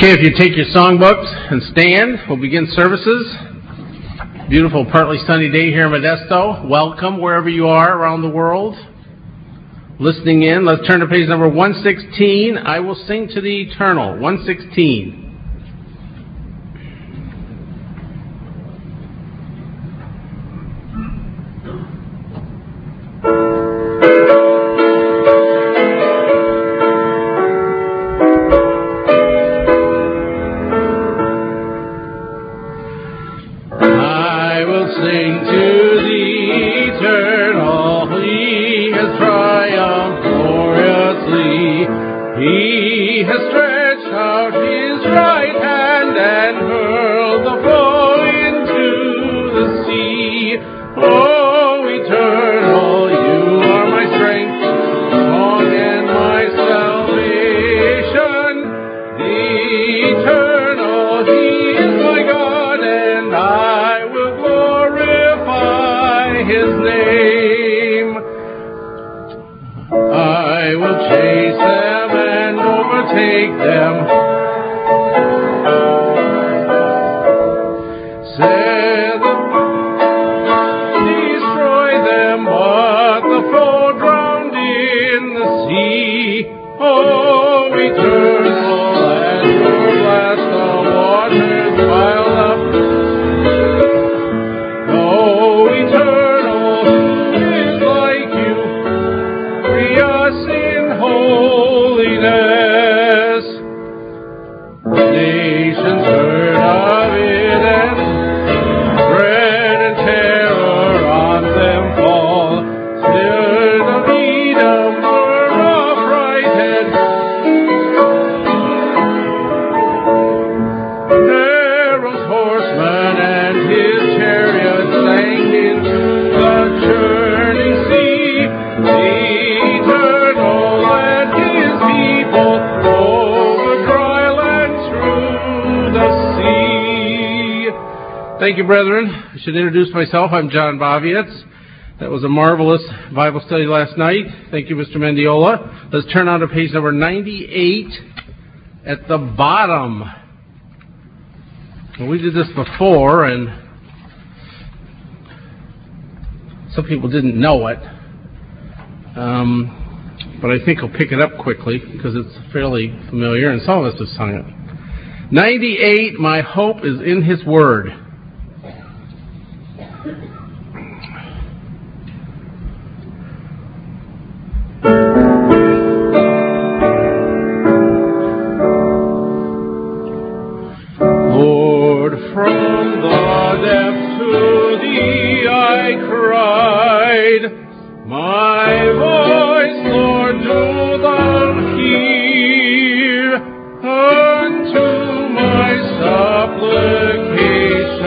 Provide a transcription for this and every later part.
Okay, if you take your songbooks and stand, we'll begin services. Beautiful, partly sunny day here in Modesto. Welcome wherever you are around the world. Listening in, let's turn to page number 116. I will sing to the eternal. 116. Thank you, brethren. I should introduce myself. I'm John Bavietz. That was a marvelous Bible study last night. Thank you, Mr. Mendiola. Let's turn on to page number 98 at the bottom. Well, we did this before, and some people didn't know it. But I think I'll pick it up quickly because it's fairly familiar, and some of us have sung it. 98, my hope is in His Word. Supplication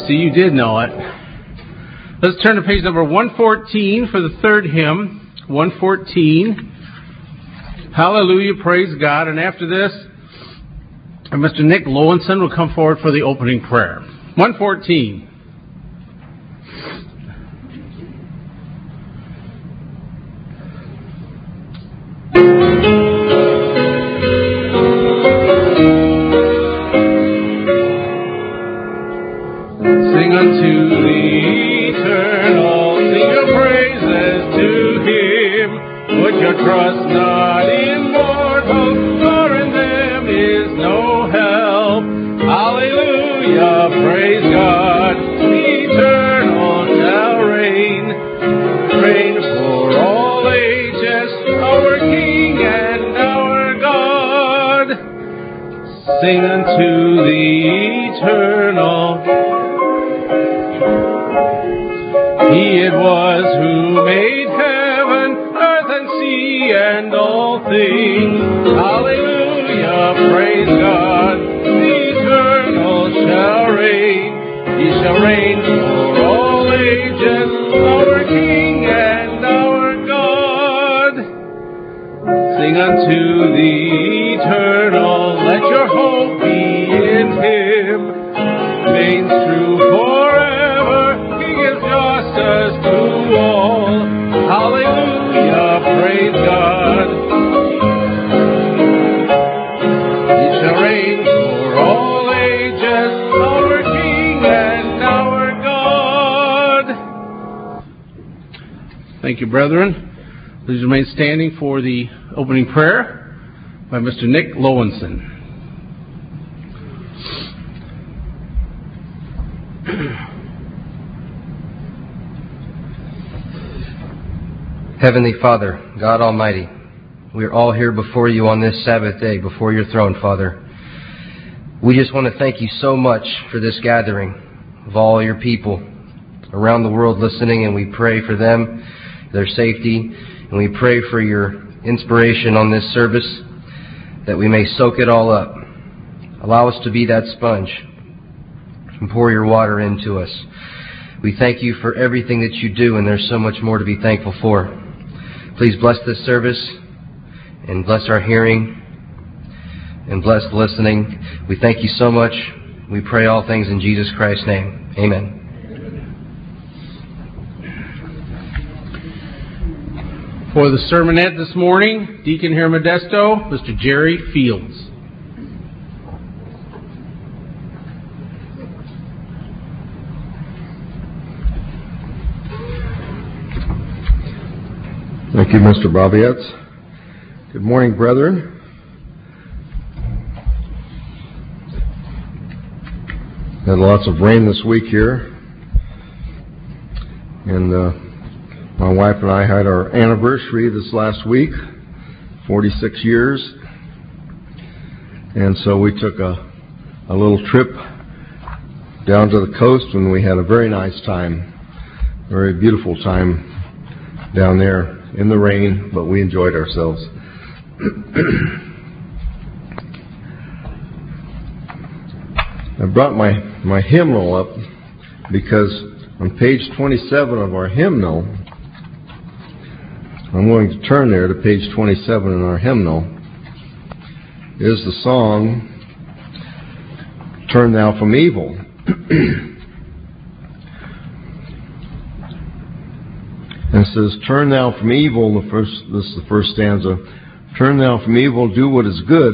see you did know it. Let's turn to page number 114 for the third hymn. 114. Hallelujah, praise God. And after this, Mr. Nick Lowenson will come forward for the opening prayer. 114. Sing unto the eternal, sing your praises to Him. Put your trust not in mortals, for in them is no help. Hallelujah, praise God. The eternal shall reign for all ages, our King and our God. Sing unto the eternal. He it was who made heaven, earth and sea and all things. Hallelujah, praise God. The eternal shall reign. He shall reign for all ages, our King and our God. Sing unto the eternal, let your hope be in Him. Remains true forever, He gives justice to all. Hallelujah, praise God. He shall reign for all ages, our King and our God. Thank you, brethren. Please remain standing for the opening prayer by Mr. Nick Lowenson. Heavenly Father, God Almighty, we are all here before you on this Sabbath day, before your throne, Father. We just want to thank you so much for this gathering of all your people around the world listening, and we pray for them, their safety, and we pray for your inspiration on this service, that we may soak it all up. Allow us to be that sponge and pour your water into us. We thank you for everything that you do, and there's so much more to be thankful for. Please bless this service and bless our hearing and bless the listening. We thank you so much. We pray all things in Jesus Christ's name. Amen. For the sermonette this morning, Deacon here Modesto, Mr. Jerry Fields. Thank you, Mr. Bobietz. Good morning, brethren. Had lots of rain this week here. And my wife and I had our anniversary this last week, 46 years. And so we took a little trip down to the coast, and we had a very nice time, very beautiful time down there in the rain, but we enjoyed ourselves. I brought my hymnal up because on page 27 of our hymnal, I'm going to turn there to page 27 in our hymnal, is the song, Turn Thou From Evil. And it says, turn thou from evil, this is the first stanza, turn thou from evil, do what is good,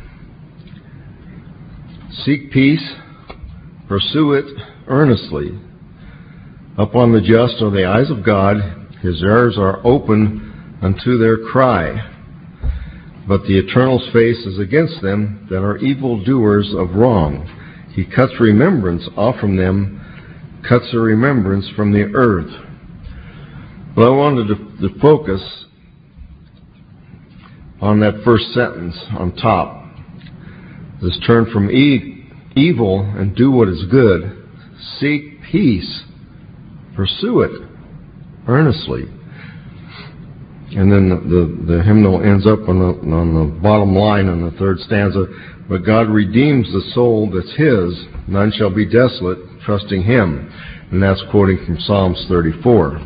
seek peace, pursue it earnestly. Upon the just are the eyes of God, His ears are open unto their cry. But the Eternal's face is against them that are evildoers of wrong. He cuts remembrance off from them, cuts the remembrance from the earth. But I wanted to focus on that first sentence on top. This turn from evil and do what is good. Seek peace. Pursue it earnestly. And then the hymnal ends up on the bottom line in the third stanza. But God redeems the soul that's His. None shall be desolate, trusting Him. And that's quoting from Psalms 34.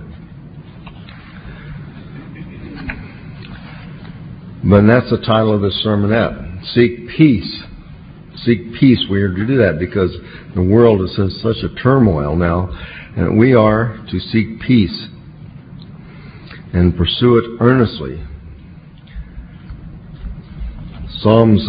But that's the title of this sermonette. Seek peace. Seek peace. We are to do that because the world is in such a turmoil now. And we are to seek peace and pursue it earnestly. Psalms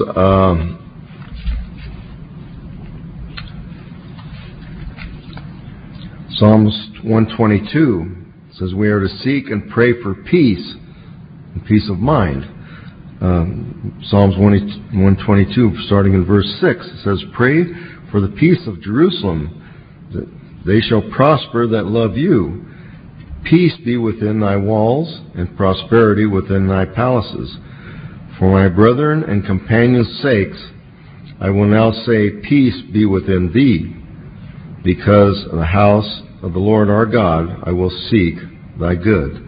122 says we are to seek and pray for peace and peace of mind. Psalms 122, starting in verse 6, it says, "Pray for the peace of Jerusalem, that they shall prosper that love you. Peace be within thy walls, and prosperity within thy palaces. For my brethren and companions' sakes, I will now say, peace be within thee. Because of the house of the Lord our God, I will seek thy good."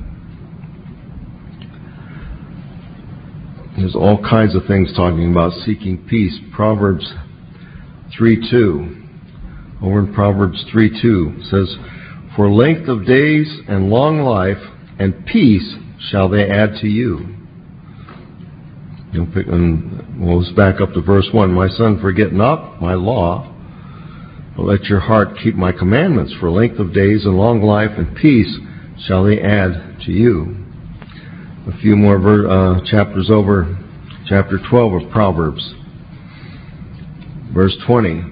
There's all kinds of things talking about seeking peace. Proverbs 3:2. Over in Proverbs 3:2 says, "For length of days and long life and peace shall they add to you." Let's back up to verse 1. "My son, forget not my law, but let your heart keep my commandments. For length of days and long life and peace shall they add to you." A few more chapters over, chapter 12 of Proverbs. Verse 20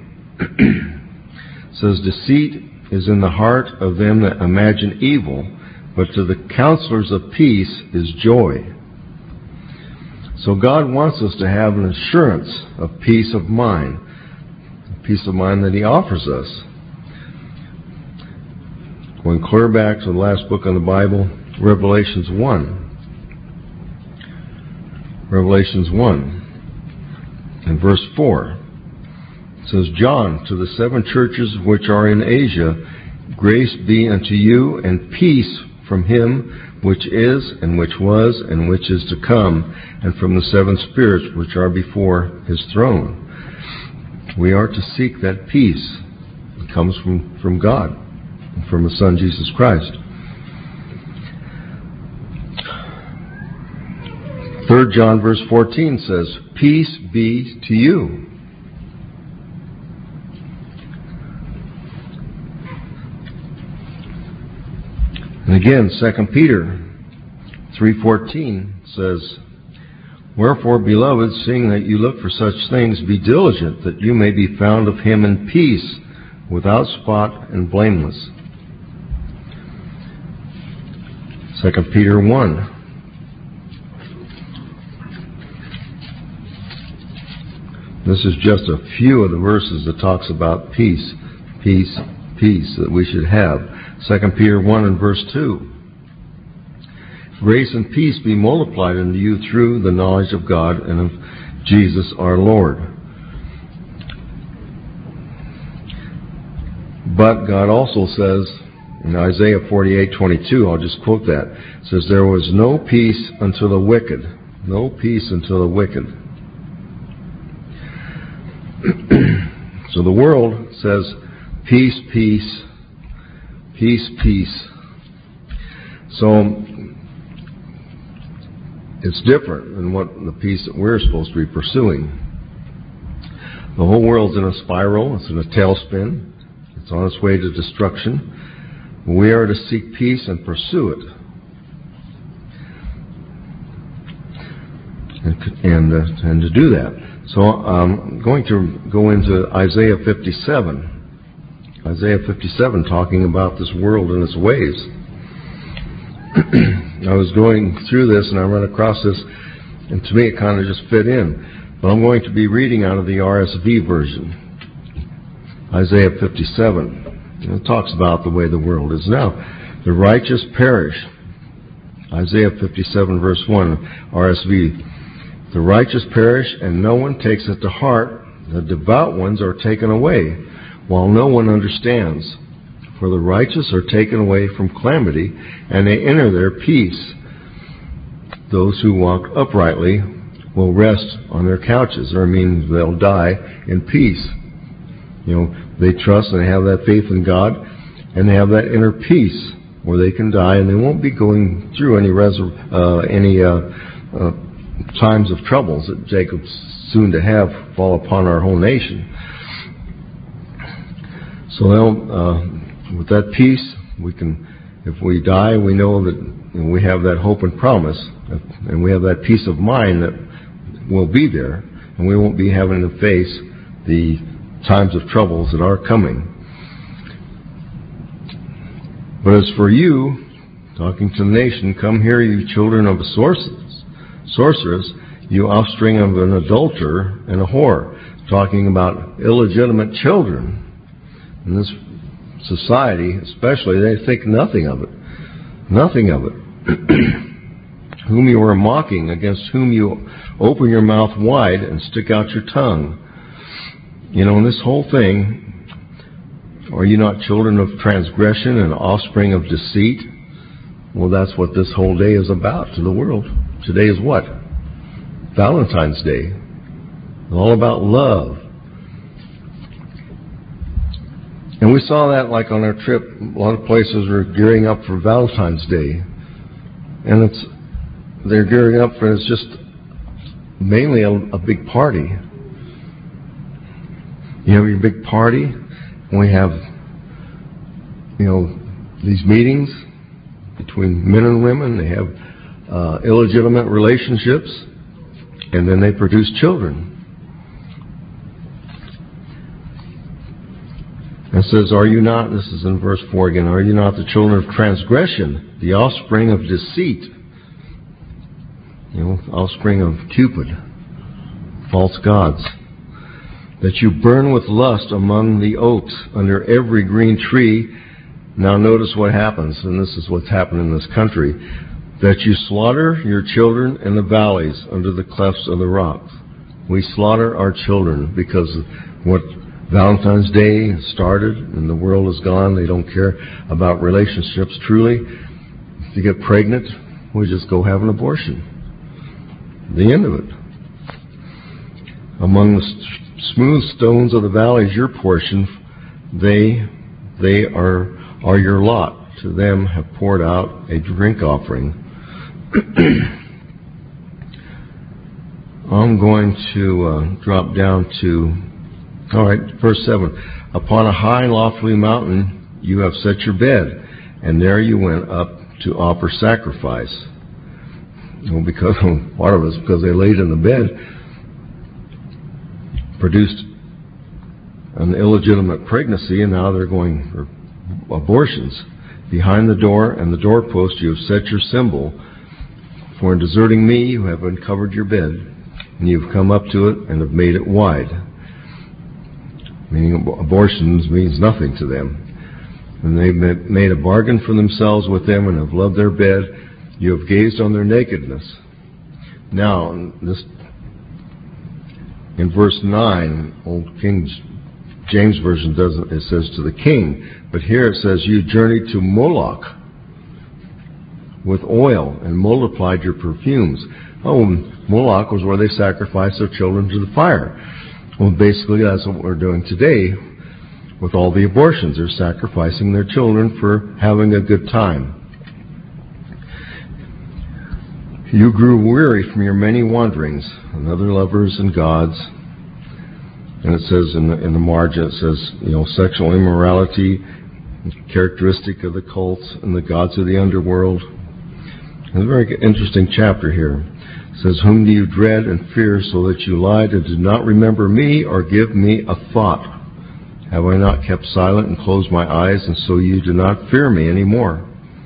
says, "Deceit is in the heart of them that imagine evil, but to the counselors of peace is joy." So God wants us to have an assurance of peace of mind, the peace of mind that He offers us. Going clear back to the last book in the Bible, Revelations 1. Revelations 1 and verse 4. It says, "John, to the 7 churches which are in Asia, grace be unto you and peace from Him which is, and which was, and which is to come, and from the 7 spirits which are before His throne." We are to seek that peace. It comes from God, from His Son Jesus Christ. 3 John verse 14 says, "Peace be to you." And again, 2 Peter 3:14 says, "Wherefore, beloved, seeing that you look for such things, be diligent that you may be found of Him in peace, without spot and blameless." 2 Peter 1. This is just a few of the verses that talks about peace, peace, peace that we should have. 2 Peter 1 and verse 2. "Grace and peace be multiplied unto you through the knowledge of God and of Jesus our Lord." But God also says in Isaiah 48:22, I'll just quote that, it says, "There was no peace unto the wicked." No peace unto the wicked. So the world says, peace, peace, peace, peace. So it's different than what the peace that we're supposed to be pursuing. The whole world's in a spiral. It's in a tailspin. It's on its way to destruction. We are to seek peace and pursue it. And to do that. So I'm going to go into Isaiah 57. Isaiah 57 talking about this world and its ways. I was going through this and I ran across this, and to me it kind of just fit in. But I'm going to be reading out of the RSV version. Isaiah 57. It talks about the way the world is now. "The righteous perish." Isaiah 57 verse 1, RSV. "The righteous perish, and no one takes it to heart. The devout ones are taken away, while no one understands. For the righteous are taken away from calamity, and they enter their peace. Those who walk uprightly will rest on their couches," or they'll die in peace. They trust and they have that faith in God, and they have that inner peace where they can die and they won't be going through any times of troubles that Jacob's soon to have fall upon our whole nation. So with that peace, we can, if we die, we know that we have that hope and promise, and we have that peace of mind that will be there, and we won't be having to face the times of troubles that are coming. But as for you, talking to the nation, come here, you children of a sorceress, you offspring of an adulterer and a whore, talking about illegitimate children. In this society, especially, they think nothing of it. Nothing of it. Whom you are mocking, against whom you open your mouth wide and stick out your tongue. In this whole thing, are you not children of transgression and offspring of deceit? Well, that's what this whole day is about to the world. Today is what? Valentine's Day. It's all about love. And we saw that like on our trip. A lot of places are gearing up for Valentine's Day. And they're gearing up for, it's just mainly a big party. You have your big party, and we have, these meetings between men and women. They have illegitimate relationships, and then they produce children. It says, are you not, this is in verse 4 again, are you not the children of transgression, the offspring of deceit? Offspring of Cupid, false gods. That you burn with lust among the oaks, under every green tree. Now notice what happens, and this is what's happened in this country. That you slaughter your children in the valleys, under the clefts of the rocks. We slaughter our children because of what Valentine's Day started and the world is gone. They don't care about relationships truly. If you get pregnant, we just go have an abortion. The end of it. Among the smooth stones of the valley is your portion. They are your lot. To them have poured out a drink offering. I'm going to drop down to, verse 7. Upon a high and lofty mountain you have set your bed, and there you went up to offer sacrifice. Because part of it is because they laid in the bed, produced an illegitimate pregnancy, and now they're going for abortions. Behind the door and the doorpost you have set your symbol. For in deserting me you have uncovered your bed, and you have come up to it and have made it wide. Meaning abortions means nothing to them. And they've made a bargain for themselves with them and have loved their bed. You have gazed on their nakedness. Now, in verse 9, Old King James Version doesn't, it says to the king, but here it says you journeyed to Moloch with oil and multiplied your perfumes. Moloch was where they sacrificed their children to the fire. Well, basically that's what we're doing today with all the abortions. They're sacrificing their children for having a good time. You grew weary from your many wanderings, and other lovers and gods. And it says in the margin, it says, sexual immorality, characteristic of the cults and the gods of the underworld. It's a very interesting chapter here. It says, whom do you dread and fear, so that you lied and did not remember me or give me a thought? Have I not kept silent and closed my eyes, and so you do not fear me anymore?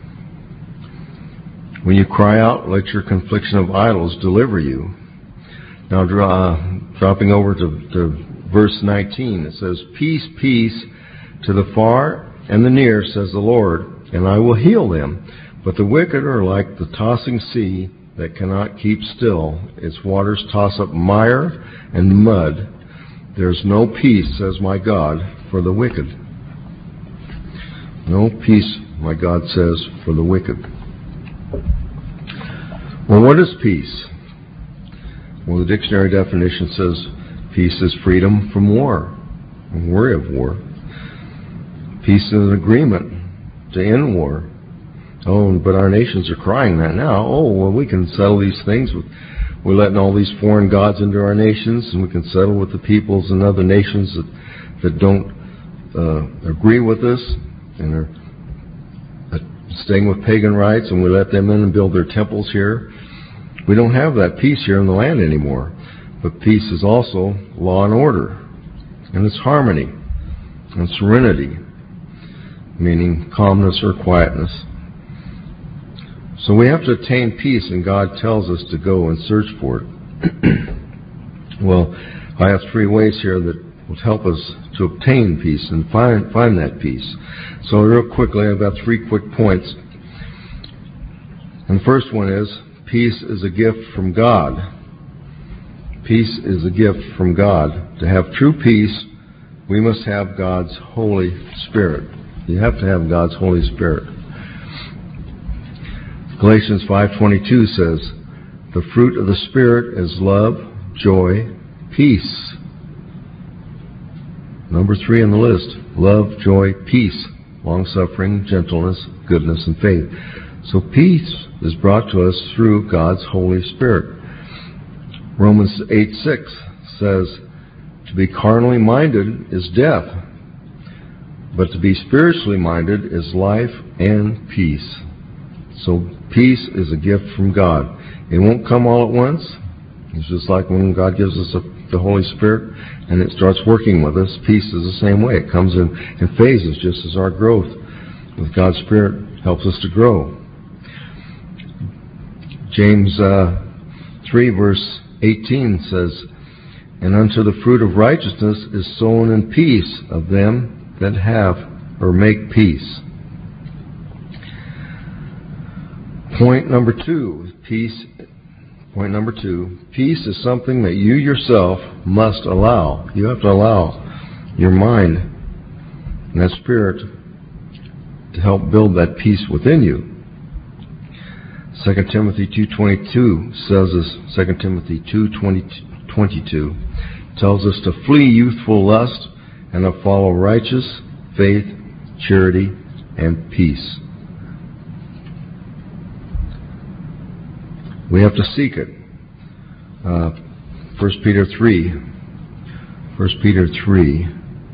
When you cry out, let your confliction of idols deliver you. Now, dropping over to verse 19, it says, peace, peace to the far and the near, says the Lord, and I will heal them. But the wicked are like the tossing sea that cannot keep still. Its waters toss up mire and mud. There's no peace, says my God, for the wicked. No peace, my God says, for the wicked. Well, what is peace? Well, the dictionary definition says peace is freedom from war. and worry of war. Peace is an agreement to end war. Oh, but our nations are crying that now. Oh, well, we can settle these things. We're letting all these foreign gods into our nations, and we can settle with the peoples and other nations that don't agree with us and are staying with pagan rites, and we let them in and build their temples here. We don't have that peace here in the land anymore. But peace is also law and order, and it's harmony and serenity, meaning calmness or quietness. So we have to attain peace, and God tells us to go and search for it. Well, I have 3 ways here that will help us to obtain peace and find that peace. So real quickly, I've got 3 quick points. And the first one is, peace is a gift from God. Peace is a gift from God. To have true peace, we must have God's Holy Spirit. You have to have God's Holy Spirit. Galatians 5:22 says, the fruit of the Spirit is love, joy, peace. Number 3 on the list, love, joy, peace, long-suffering, gentleness, goodness, and faith. So peace is brought to us through God's Holy Spirit. Romans 8:6 says, to be carnally minded is death, but to be spiritually minded is life and peace. So peace is a gift from God. It won't come all at once. It's just like when God gives us the Holy Spirit and it starts working with us. Peace is the same way. It comes in phases, just as our growth with God's Spirit helps us to grow. James 3 verse 18 says, and unto the fruit of righteousness is sown in peace of them that have or make peace. Point number 2, peace. Point number 2, peace is something that you yourself must allow. You have to allow your mind and that spirit to help build that peace within you. 2 Timothy 2:22 says this. 2 Timothy 2:22 tells us to flee youthful lust and to follow righteous faith, charity, and peace. We have to seek it. 1 Peter 3. 1 Peter 3.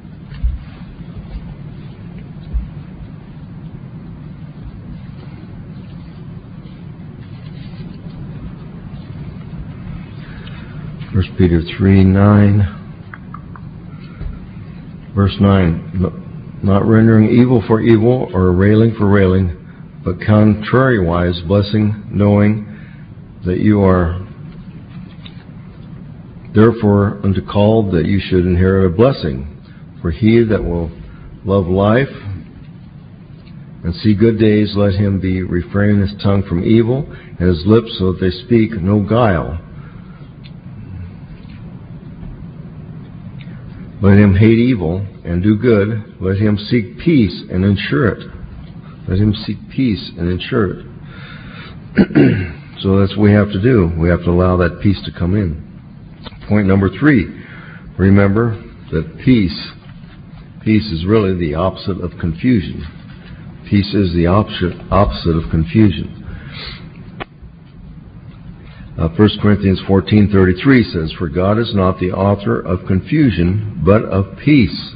First Peter 3:9, verse 9, not rendering evil for evil or railing for railing, but contrariwise blessing, knowing that you are therefore unto called that you should inherit a blessing. For he that will love life and see good days, let him be refrain his tongue from evil, and his lips so that they speak no guile. Let him hate evil and do good. Let him seek peace and ensure it. Let him seek peace and ensure it. So that's what we have to do. We have to allow that peace to come in. Point number 3. Remember that peace is really the opposite of confusion. Peace is the opposite of confusion. 1 Corinthians 14:33 says, for God is not the author of confusion, but of peace.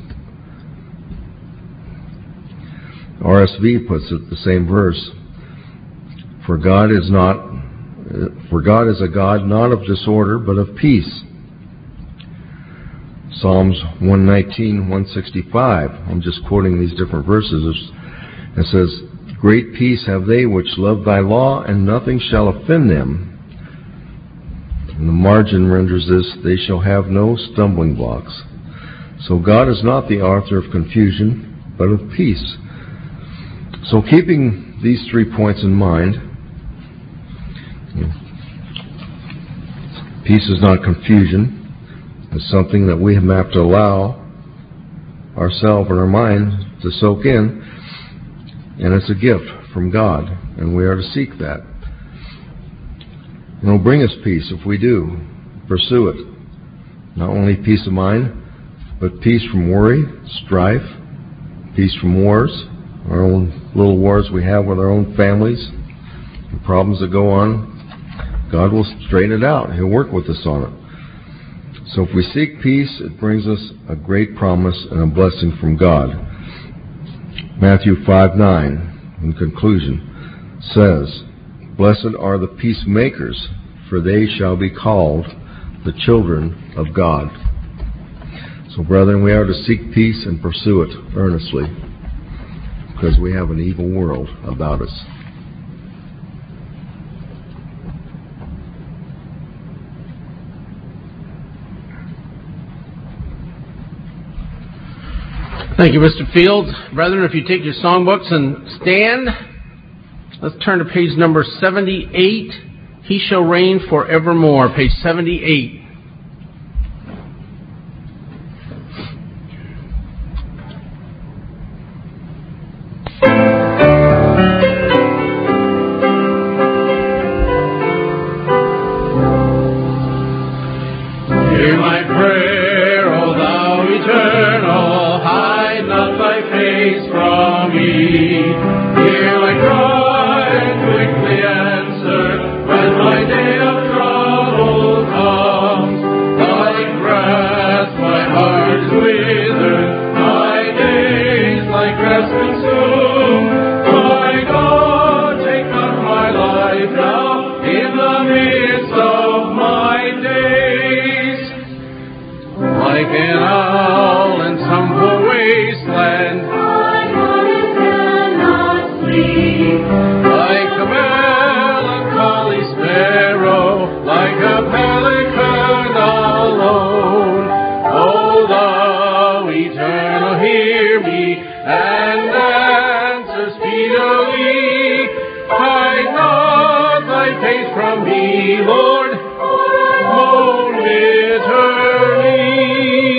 RSV puts it the same verse. For God is a God not of disorder, but of peace. Psalms 119, 165. I'm just quoting these different verses. It says, great peace have they which love thy law, and nothing shall offend them. And the margin renders this, they shall have no stumbling blocks. So God is not the author of confusion, but of peace. So keeping these 3 points in mind, peace is not confusion. It's something that we have to allow ourselves and our mind to soak in, and it's a gift from God, and we are to seek that. It'll bring us peace if we do pursue it. Not only peace of mind, but peace from worry, strife, peace from wars, our own little wars we have with our own families, the problems that go on. God will straighten it out. He'll work with us on it. So if we seek peace, it brings us a great promise and a blessing from God. Matthew 5:9, in conclusion, says, "Blessed are the peacemakers, for they shall be called the children of God." So, brethren, we are to seek peace and pursue it earnestly, because we have an evil world about us. Thank you, Mr. Fields. Brethren, if you take your songbooks and stand, let's turn to page number 78. He shall reign forevermore, page 78. Hear my prayer, O thou eternal, hide not thy face from me. Hear my cry and quickly answer when my day of trouble comes. Like grass my heart is withered, my days like grass consumed. My God, take not my life now in the midst of my days. Like an owl in some poor wasteland, my heart cannot sleep. Like a melancholy sparrow, like a pelican alone. O thou eternal, hear me and answer speedily. Hide not thy face from me, Lord, hold eternally.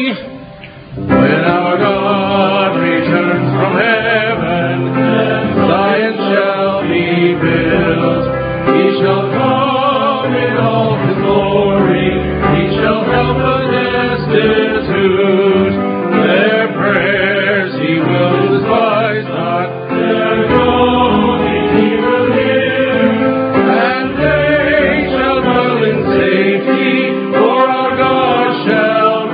When our God returns from heaven, Zion shall be built. He shall come in all his glory. He shall help the destitute. Their prayers he will despise not. Their groaning he will hear. And they shall dwell in safety, for our God shall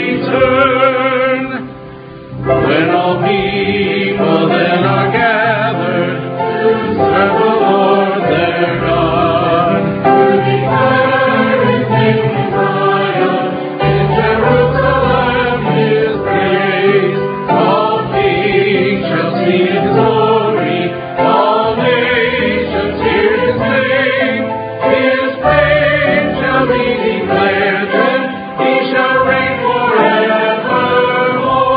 return. When all people then are gathered to serve the Lord their God, to declare his name in Zion, in Jerusalem his praise. All kings shall see his glory, all nations hear his name. His fame shall be declared, then he shall reign forevermore.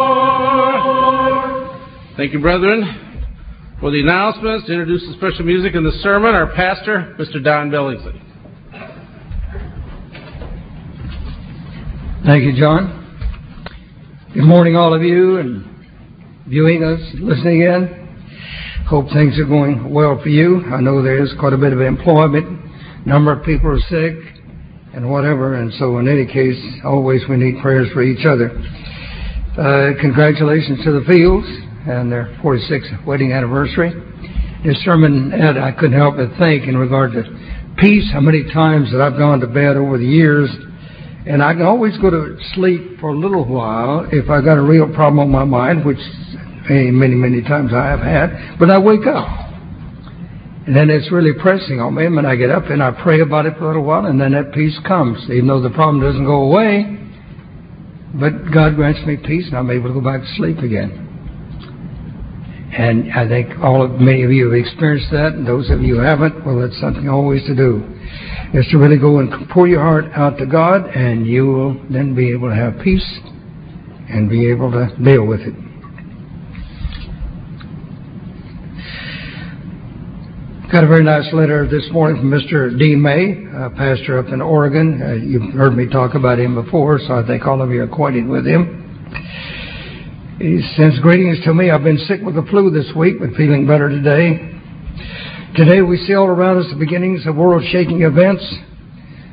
Thank you, brethren. For the announcements, to introduce the special music and the sermon, our pastor, Mr. Don Billingsley. Thank you, John. Good morning, all of you, and viewing us, listening in. Hope things are going well for you. I know there is quite a bit of employment. Number of people are sick and whatever, and so in any case, always we need prayers for each other. Congratulations to the Fields and their 46th wedding anniversary. This sermon, Ed, I couldn't help but think in regard to peace, how many times that I've gone to bed over the years, and I can always go to sleep for a little while if I got a real problem on my mind, which many, many times I have had, but I wake up. And then it's really pressing on me, and I get up and I pray about it for a little while, and then that peace comes, even though the problem doesn't go away. But God grants me peace, and I'm able to go back to sleep again. And I think many of you have experienced that, and those of you who haven't, well, that's something always to do, is to really go and pour your heart out to God, and you will then be able to have peace and be able to deal with it. Got a very nice letter this morning from Mr. Dean May, a pastor up in Oregon. You've heard me talk about him before, so I think all of you are acquainted with him. He sends greetings to me. I've been sick with the flu this week, but feeling better today. Today we see all around us the beginnings of world-shaking events.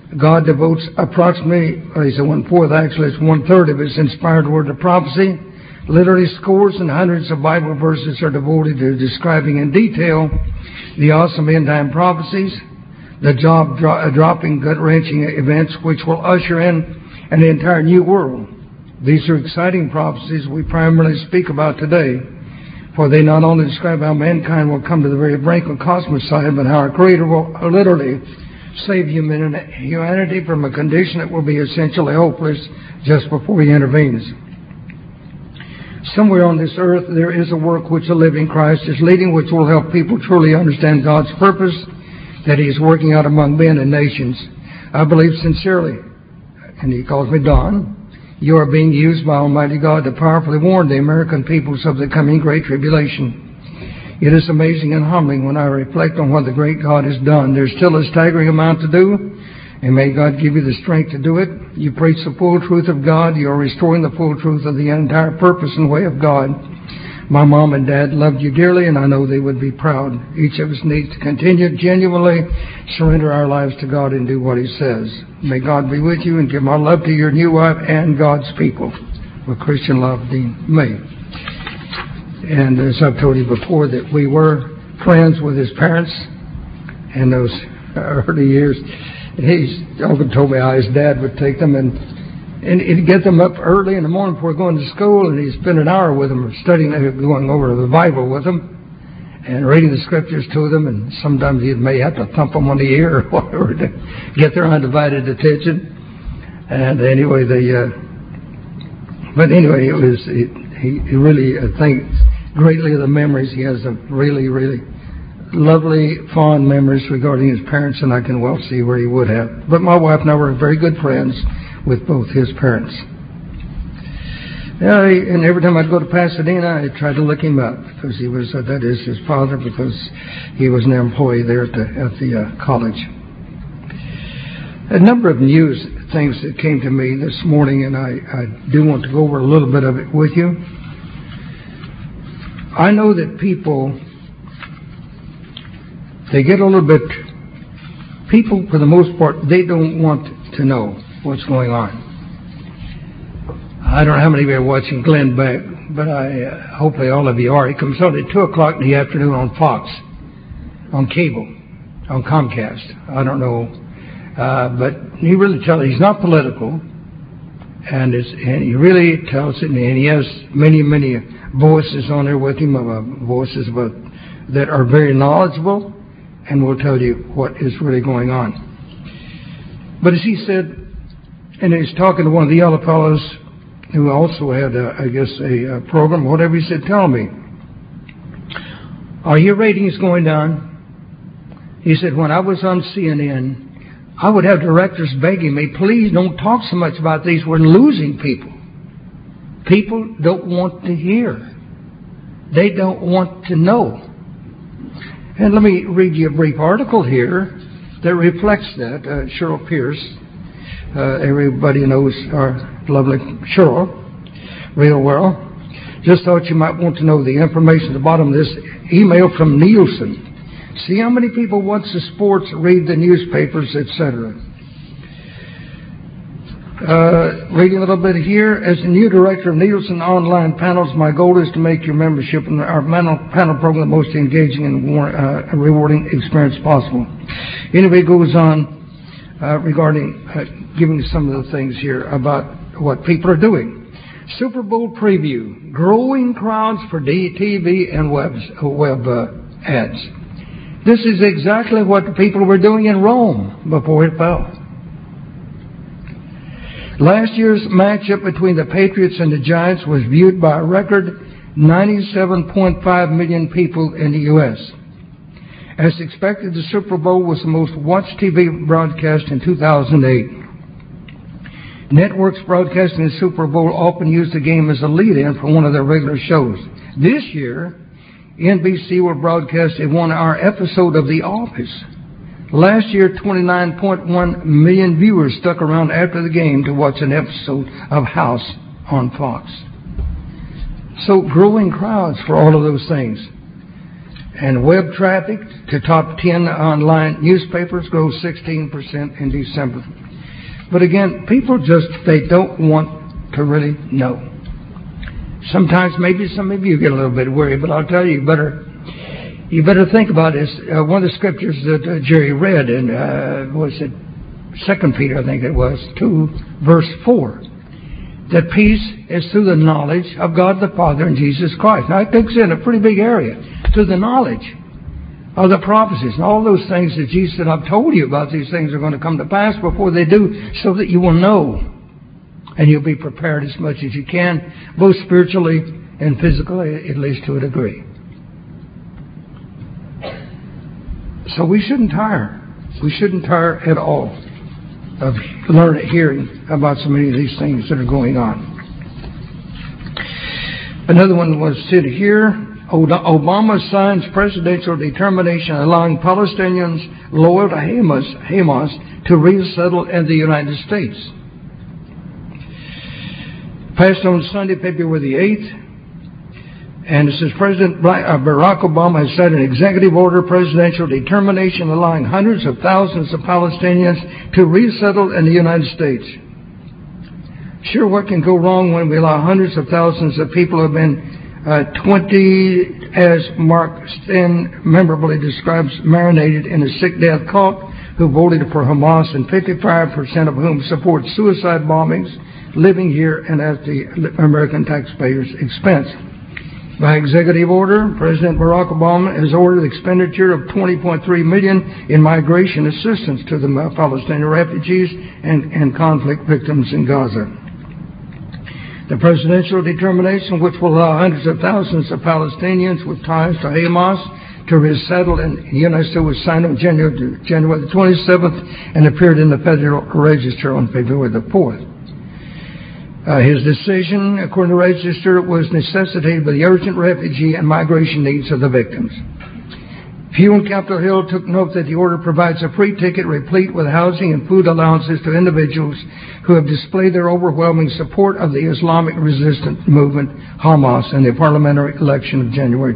God devotes approximately, he said 1/4, actually it's 1/3 of his inspired word of prophecy. Literally scores and hundreds of Bible verses are devoted to describing in detail the awesome end-time prophecies, the jaw-dropping, gut-wrenching events which will usher in an entire new world. These are exciting prophecies we primarily speak about today, for they not only describe how mankind will come to the very brink of cosmicide, but how our Creator will literally save humanity from a condition that will be essentially hopeless just before He intervenes. Somewhere on this earth there is a work which the living Christ is leading, which will help people truly understand God's purpose that He is working out among men and nations. I believe sincerely, and He calls me Don, you are being used by Almighty God to powerfully warn the American peoples of the coming Great Tribulation. It is amazing and humbling when I reflect on what the great God has done. There's still a staggering amount to do, and may God give you the strength to do it. You preach the full truth of God. You are restoring the full truth of the entire purpose and way of God. My mom and dad loved you dearly, and I know they would be proud. Each of us needs to continue to genuinely surrender our lives to God and do what He says. May God be with you, and give my love to your new wife and God's people. With Christian love, Dean May. And as I've told you before, that we were friends with his parents in those early years. He's often told me how his dad would take them and he'd get them up early in the morning before going to school, and he'd spend an hour with them studying, going over the Bible with them and reading the scriptures to them, and sometimes he may have to thump them on the ear or whatever to get their undivided attention. And anyway, it was, he really thinks greatly of the memories. He has of really, really lovely, fond memories regarding his parents, and I can well see where he would have. But my wife and I were very good friends with both his parents. And every time I'd go to Pasadena, I'd try to look him up, because he was, that is his father, because he was an employee there at the college. A number of news things that came to me this morning, and I do want to go over a little bit of it with you. I know that people, they get a little bit, people for the most part, they don't want to know what's going on. I don't know how many of you are watching Glenn Beck, but hopefully all of you are. He comes on at 2 o'clock in the afternoon on Fox, on cable, on Comcast. I don't know. But he really tells, he's not political, and he really tells it, and he has many, many voices on there with him, voices that are very knowledgeable and will tell you what is really going on. But as he said, and he's talking to one of the yellow fellows who also had, a program, whatever, he said, tell me, are your ratings going down? He said, when I was on CNN, I would have directors begging me, please don't talk so much about these. We're losing people. People don't want to hear. They don't want to know. And let me read you a brief article here that reflects that. Cheryl Pierce, everybody knows our lovely Cheryl real well. Just thought you might want to know the information at the bottom of this email from Nielsen. See how many people watch the sports, read the newspapers, etc. Reading a little bit here. As the new director of Nielsen Online Panels, my goal is to make your membership in our panel program the most engaging and rewarding experience possible. Anyway, it goes on regarding giving some of the things here about what people are doing. Super Bowl preview. Growing crowds for TV and web ads. This is exactly what the people were doing in Rome before it fell. Last year's matchup between the Patriots and the Giants was viewed by a record 97.5 million people in the U.S. As expected, the Super Bowl was the most watched TV broadcast in 2008. Networks broadcasting the Super Bowl often use the game as a lead-in for one of their regular shows. This year, NBC will broadcast a 1-hour episode of The Office. Last year, 29.1 million viewers stuck around after the game to watch an episode of House on Fox. So growing crowds for all of those things. And web traffic to top 10 online newspapers grows 16% in December. But again, people they don't want to really know. Sometimes maybe some of you get a little bit worried, but I'll tell you, you better think about this. One of the scriptures that Jerry read in, 2 Peter, I think it was, 2, verse 4. That peace is through the knowledge of God the Father and Jesus Christ. Now, it takes in a pretty big area. Through the knowledge of the prophecies and all those things that Jesus said, I've told you about these things are going to come to pass before they do, so that you will know. And you'll be prepared as much as you can, both spiritually and physically, at least to a degree. So we shouldn't tire. We shouldn't tire at all of hearing about so many of these things that are going on. Another one was said here, Obama signs presidential determination allowing Palestinians loyal to Hamas to resettle in the United States. Passed on Sunday, February the 8th. And it says, President Barack Obama has signed an executive order, presidential determination allowing hundreds of thousands of Palestinians to resettle in the United States. Sure, what can go wrong when we allow hundreds of thousands of people who have been 20, as Mark Sten memorably describes, marinated in a sick death cult, who voted for Hamas, and 55% of whom support suicide bombings, living here and at the American taxpayers' expense. By executive order, President Barack Obama has ordered the expenditure of $20.3 million in migration assistance to the Palestinian refugees and conflict victims in Gaza. The presidential determination, which will allow hundreds of thousands of Palestinians with ties to Hamas to resettle in the United States, was signed on January the 27th and appeared in the Federal Register on February the 4th. His decision, according to the Register, was necessitated by the urgent refugee and migration needs of the victims. Pew on Capitol Hill took note that the order provides a free ticket replete with housing and food allowances to individuals who have displayed their overwhelming support of the Islamic resistance movement, Hamas, in the parliamentary election of January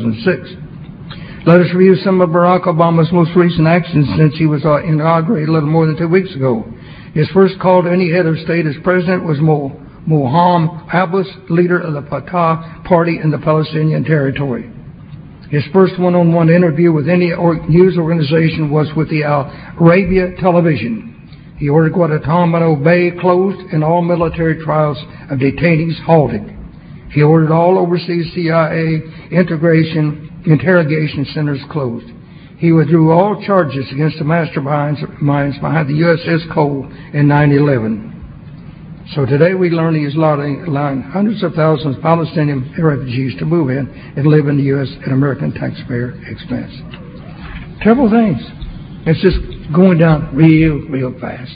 2006. Let us review some of Barack Obama's most recent actions since he was inaugurated a little more than 2 weeks ago. His first call to any head of state as president was Mohammed Abbas, leader of the Fatah party in the Palestinian territory. His first one-on-one interview with any news organization was with the Al Arabiya television. He ordered Guantanamo Bay closed and all military trials of detainees halted. He ordered all overseas CIA interrogation centers closed. He withdrew all charges against the masterminds behind the USS Cole in 9/11. So today we learn he is allowing hundreds of thousands of Palestinian refugees to move in and live in the U.S. at American taxpayer expense. Terrible things. It's just going down real fast.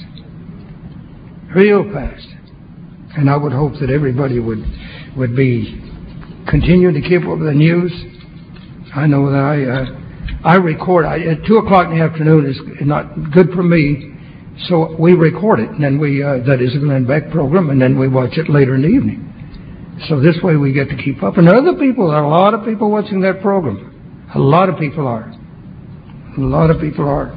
Real fast. And I would hope that everybody would be continuing to keep up with the news. I know that I record. At 2 o'clock in the afternoon is not good for me. So we record it, and then that is a Glenn Beck program, and then we watch it later in the evening. So this way we get to keep up. And there are a lot of people watching that program. A lot of people are. A lot of people are.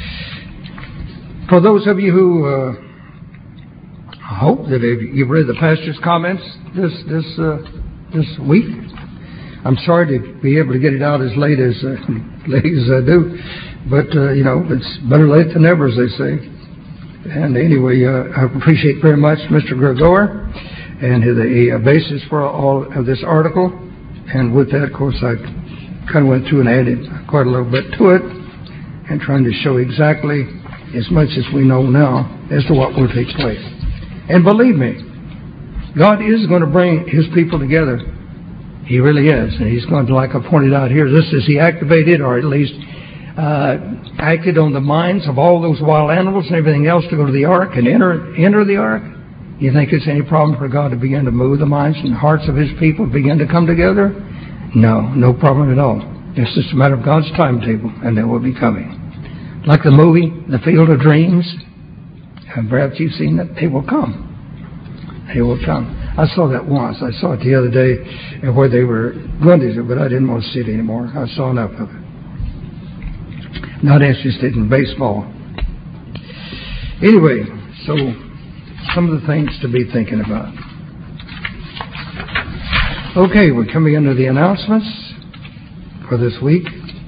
For those of you who hope that you've read the pastor's comments this week, I'm sorry to be able to get it out as late as I do, but it's better late than never, as they say. And anyway, I appreciate very much Mr. Gregor and the basis for all of this article. And with that, of course, I kind of went through and added quite a little bit to it, and trying to show exactly as much as we know now as to what will take place. And believe me, God is going to bring His people together. He really is. And He's going to, like I pointed out here, this is He activated, or at least acted on the minds of all those wild animals and everything else to go to the ark and enter the ark. You think it's any problem for God to begin to move the minds and hearts of His people, begin to come together? No problem at all. It's just a matter of God's timetable, and they will be coming. Like the movie, The Field of Dreams, and perhaps you've seen it, they will come. They will come. I saw that once. I saw it the other day where they were going to do it, but I didn't want to see it anymore. I saw enough of it. Not interested in baseball. Anyway, so some of the things to be thinking about. Okay, we're coming into the announcements for this week.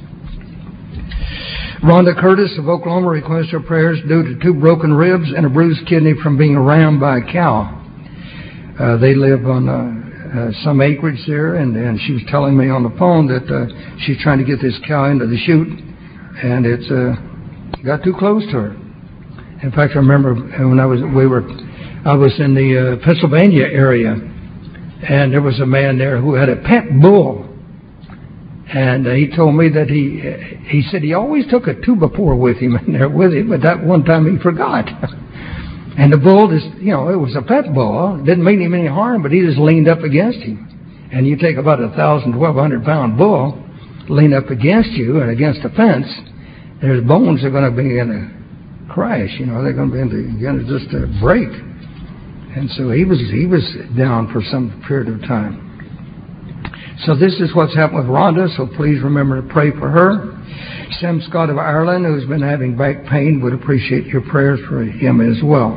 Rhonda Curtis of Oklahoma requests her prayers due to 2 broken ribs and a bruised kidney from being rammed by a cow. They live on some acreage there, and she was telling me on the phone that she's trying to get this cow into the chute, and it's got too close to her. In fact, I remember when I was in the Pennsylvania area, and there was a man there who had a pet bull, and he told me that he said he always took a 2x4 with him in there with him, but that one time he forgot. And the bull just, it was a pet bull. It didn't mean him any harm, but he just leaned up against him. And you take about 1,200 pound bull, lean up against you and against a fence, their bones are going to begin to crash. They're going to begin to just break. And so he was down for some period of time. So this is what's happened with Rhonda, so please remember to pray for her. Sam Scott of Ireland, who's been having back pain, would appreciate your prayers for him as well.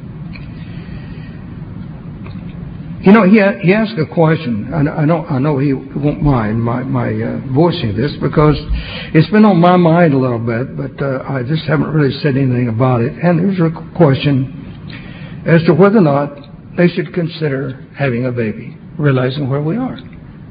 He asked a question. I know he won't mind my voicing this because it's been on my mind a little bit, but I just haven't really said anything about it. And there's a question as to whether or not they should consider having a baby, realizing where we are.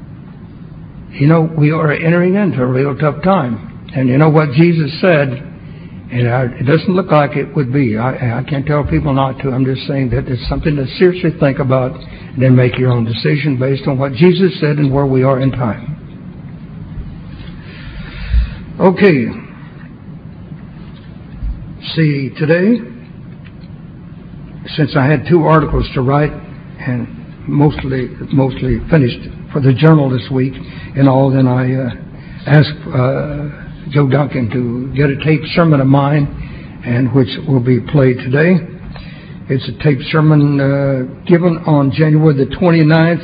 We are entering into a real tough time. And you know what Jesus said, and it doesn't look like it would be. I can't tell people not to. I'm just saying that it's something to seriously think about and then make your own decision based on what Jesus said and where we are in time. Okay. See, today, since I had 2 articles to write and mostly finished for the journal this week and all, then I asked Joe Duncan to get a taped sermon of mine, and which will be played today. It's a taped sermon given on January the 29th,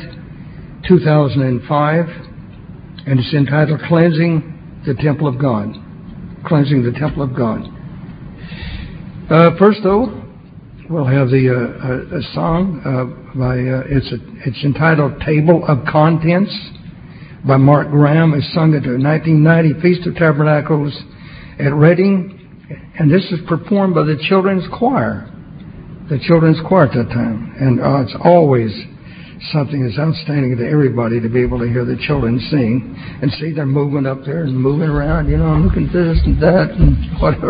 2005, and it's entitled Cleansing the Temple of God. Cleansing the Temple of God. First, though, we'll have a song by it's entitled Table of Contents by Mark Graham. It's sung at the 1990 Feast of Tabernacles at Reading, and this is performed by the children's choir. The children's choir at that time, and it's always something that's outstanding to everybody to be able to hear the children sing and see them moving up there and moving around, looking this and that and whatever.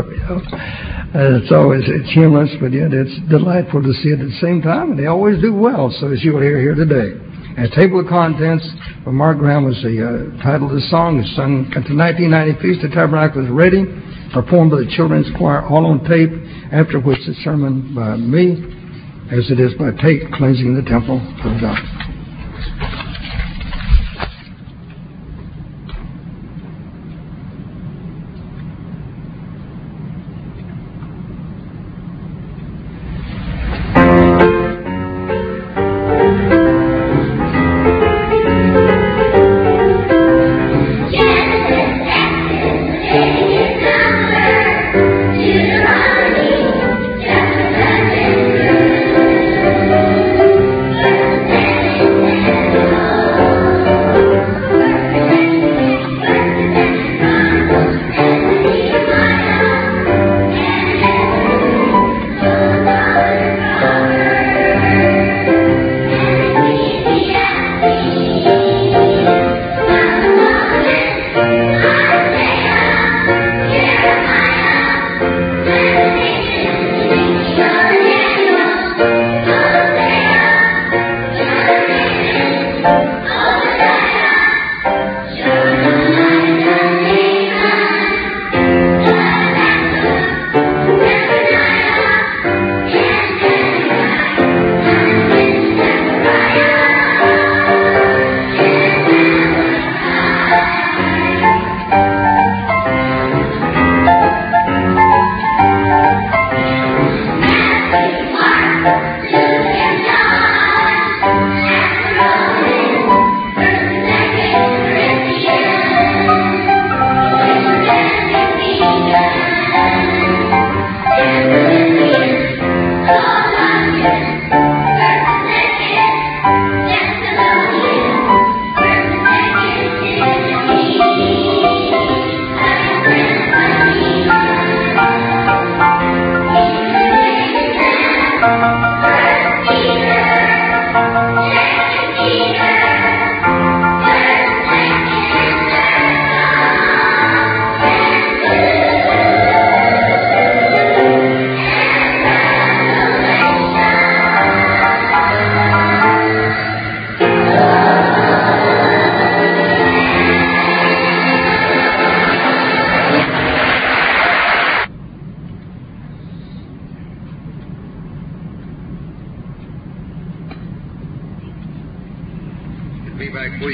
It's humorous, but yet it's delightful to see it at the same time, and they always do well. So as you will hear here today. And Table of Contents by Mark Graham was the title of the song. It's sung at the 1990 Feast of Tabernacles Reading, performed by the children's choir, all on tape, after which the sermon by me, as it is by tape, Cleansing the Temple of God. Thank you.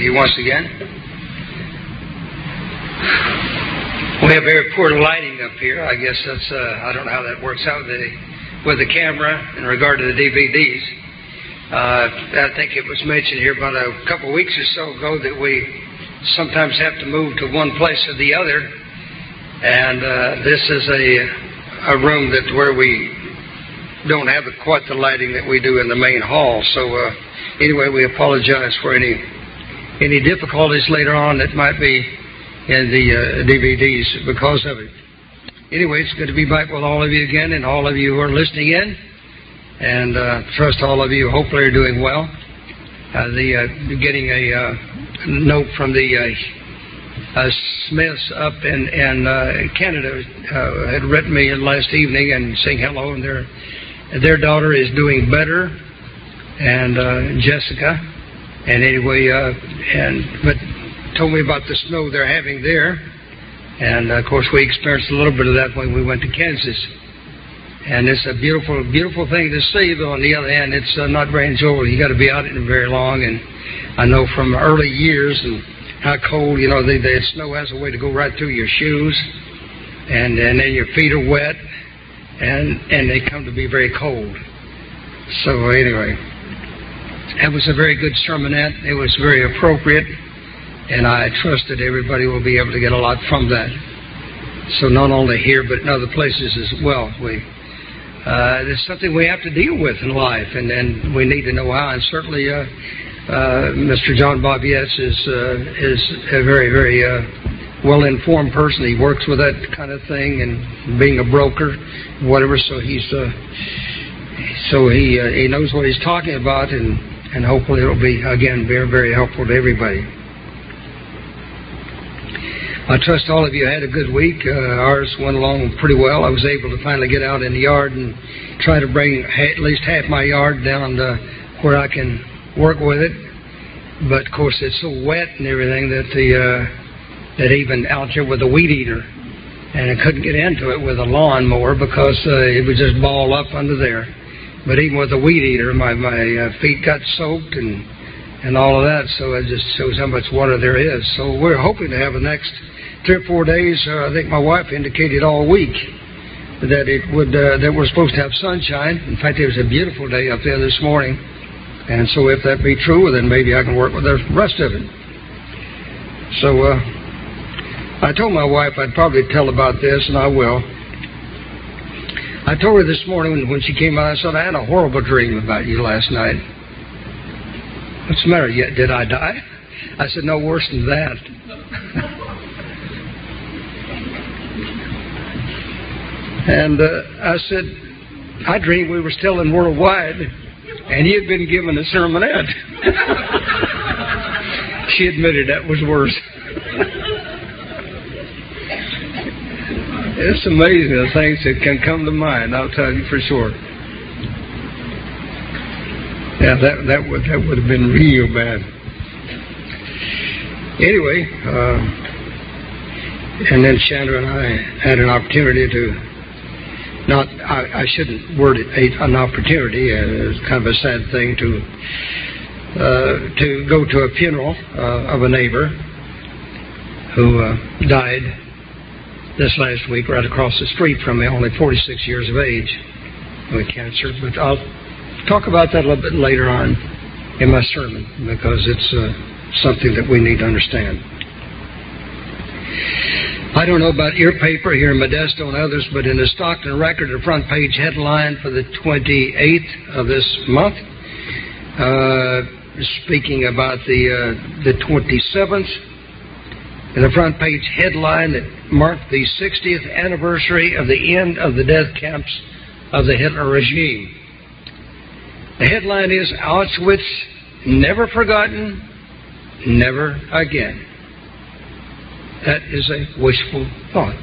you once again. We have very poor lighting up here. I guess that's, I don't know how that works out with the camera in regard to the DVDs. I think it was mentioned here about a couple of weeks or so ago that we sometimes have to move to one place or the other. And this is a room where we don't have quite the lighting that we do in the main hall. So anyway, we apologize for any difficulties later on that might be in the DVDs because of it. Anyway, it's good to be back with all of you again, and all of you who are listening in. And trust all of you hopefully are doing well. Getting a note from the Smiths up in Canada had written me last evening and saying hello, and their daughter is doing better, and Jessica. And anyway, but told me about the snow they're having there, and of course we experienced a little bit of that when we went to Kansas. And it's a beautiful, beautiful thing to see, though on the other hand, it's not very enjoyable. You got to be out in it very long, and I know from early years and how cold, the snow has a way to go right through your shoes, and then your feet are wet, and they come to be very cold. So anyway, that was a very good sermonette. It was very appropriate, and I trust that everybody will be able to get a lot from that. So not only here, but in other places as well. It's something we have to deal with in life, and we need to know how. And certainly, Mr. John Bobbietz is a very, very well-informed person. He works with that kind of thing, and being a broker, whatever. So he knows what he's talking about, and hopefully it'll be again very, very helpful to everybody. I trust all of you had a good week. Ours went along pretty well. I was able to finally get out in the yard and try to bring at least half my yard down to where I can work with it. But of course it's so wet and everything that even out here with a weed eater, and I couldn't get into it with a lawnmower because it would just ball up under there. But even with a weed eater, my feet got soaked and all of that. So it just shows how much water there is. So we're hoping to have the next 3 or 4 days. I think my wife indicated all week that that we're supposed to have sunshine. In fact, it was a beautiful day up there this morning. And so if that be true, then maybe I can work with the rest of it. So I told my wife I'd probably tell about this, and I will. I told her this morning when she came out, I said, I had a horrible dream about you last night. What's the matter? Did I die? I said, no, worse than that. And I said, I dreamed we were still in Worldwide, and you'd been given a sermonette. She admitted that was worse. It's amazing the things that can come to mind, I'll tell you for sure. Yeah, that would have been real bad. Anyway, and then Chandra and I had an opportunity to, I shouldn't word it an opportunity, it's kind of a sad thing to go to a funeral of a neighbor who died this last week right across the street from me, only 46 years of age with cancer. But I'll talk about that a little bit later on in my sermon because it's something that we need to understand. I don't know about your paper here in Modesto and others, but in the Stockton Record, the front page headline for the 28th of this month, speaking about the 27th, in the front page headline that marked the 60th anniversary of the end of the death camps of the Hitler regime. The headline is, Auschwitz, never forgotten, never again. That is a wishful thought.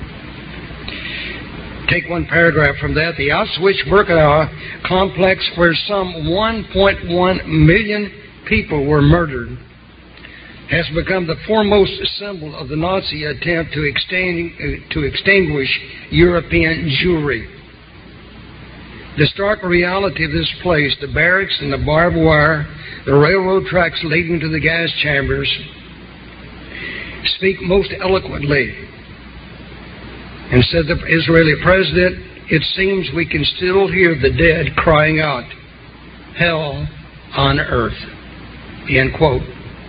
Take one paragraph from that. The Auschwitz-Birkenau complex, where some 1.1 million people were murdered, has become the foremost symbol of the Nazi attempt to extinguish European Jewry. The stark reality of this place, the barracks and the barbed wire, the railroad tracks leading to the gas chambers, speak most eloquently. And said the Israeli president, it seems we can still hear the dead crying out, hell on earth. End quote.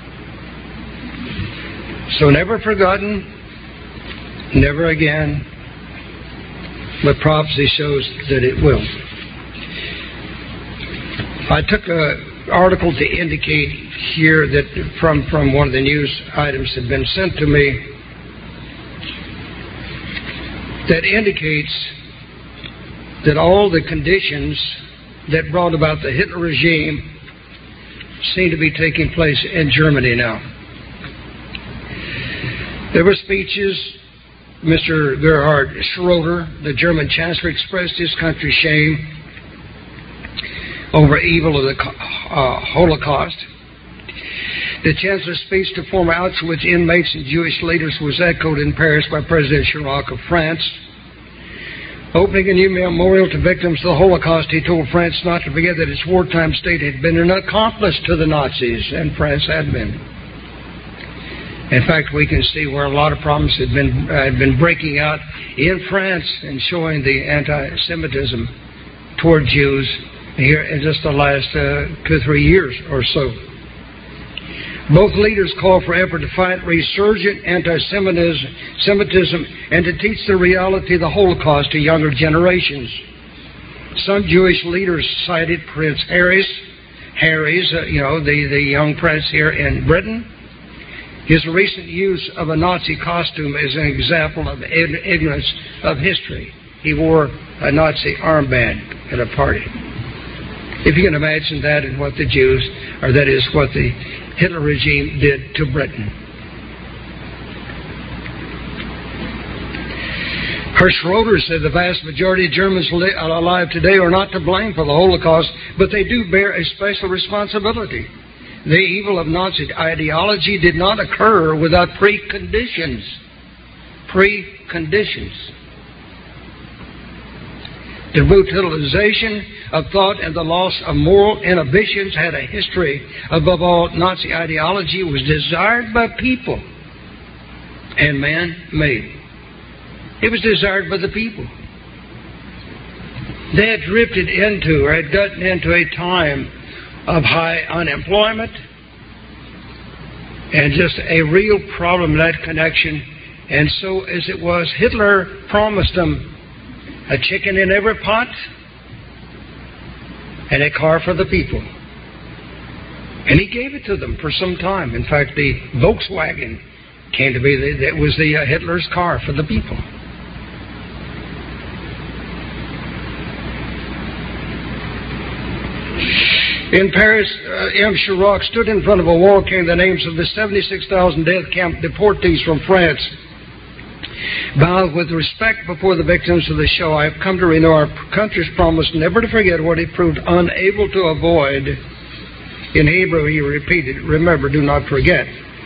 So never forgotten, never again, but prophecy shows that it will. I took an article to indicate here that from one of the news items that had been sent to me that indicates that all the conditions that brought about the Hitler regime seem to be taking place in Germany now. There were speeches. Mr. Gerhard Schroeder, the German Chancellor, expressed his country's shame over evil of the Holocaust. The Chancellor's speech to former Auschwitz inmates and Jewish leaders was echoed in Paris by President Chirac of France. Opening a new memorial to victims of the Holocaust, he told France not to forget that its wartime state had been an accomplice to the Nazis, and France had been. In fact, we can see where a lot of problems had been breaking out in France and showing the anti-Semitism toward Jews here in just the last 2 or 3 years or so. Both leaders called for effort to fight resurgent anti-Semitism and to teach the reality of the Holocaust to younger generations. Some Jewish leaders cited Prince Harry's, the young prince here in Britain. His recent use of a Nazi costume is an example of ignorance of history. He wore a Nazi armband at a party. If you can imagine that and what the Jews, or that is what the Hitler regime did to Britain. Herr Schroeder said the vast majority of Germans alive today are not to blame for the Holocaust, but they do bear a special responsibility. The evil of Nazi ideology did not occur without preconditions. Preconditions. The brutalization of thought and the loss of moral inhibitions had a history. Above all, Nazi ideology was desired by people and man-made. It was desired by the people. They had drifted into, or had gotten into a time of high unemployment and just a real problem in that connection. And so as it was, Hitler promised them a chicken in every pot and a car for the people. And he gave it to them for some time. In fact, the Volkswagen came to be, that was the Hitler's car for the people. In Paris, M. Chirac stood in front of a wall carrying the names of the 76,000 death camp deportees from France. Bowed with respect before the victims of the Shoah, I have come to renew our country's promise never to forget what it proved unable to avoid. In Hebrew, he repeated, remember, do not forget.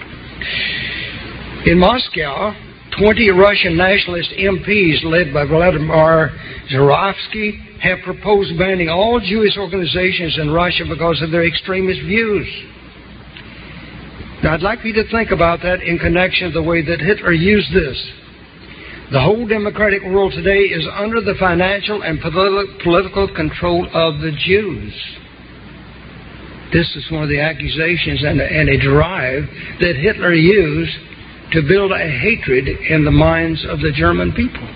In Moscow, 20 Russian nationalist MPs led by Vladimir Zhuravsky have proposed banning all Jewish organizations in Russia because of their extremist views. Now, I'd like you to think about that in connection to the way that Hitler used this. The whole democratic world today is under the financial and political control of the Jews. This is one of the accusations and a drive that Hitler used to build a hatred in the minds of the German people.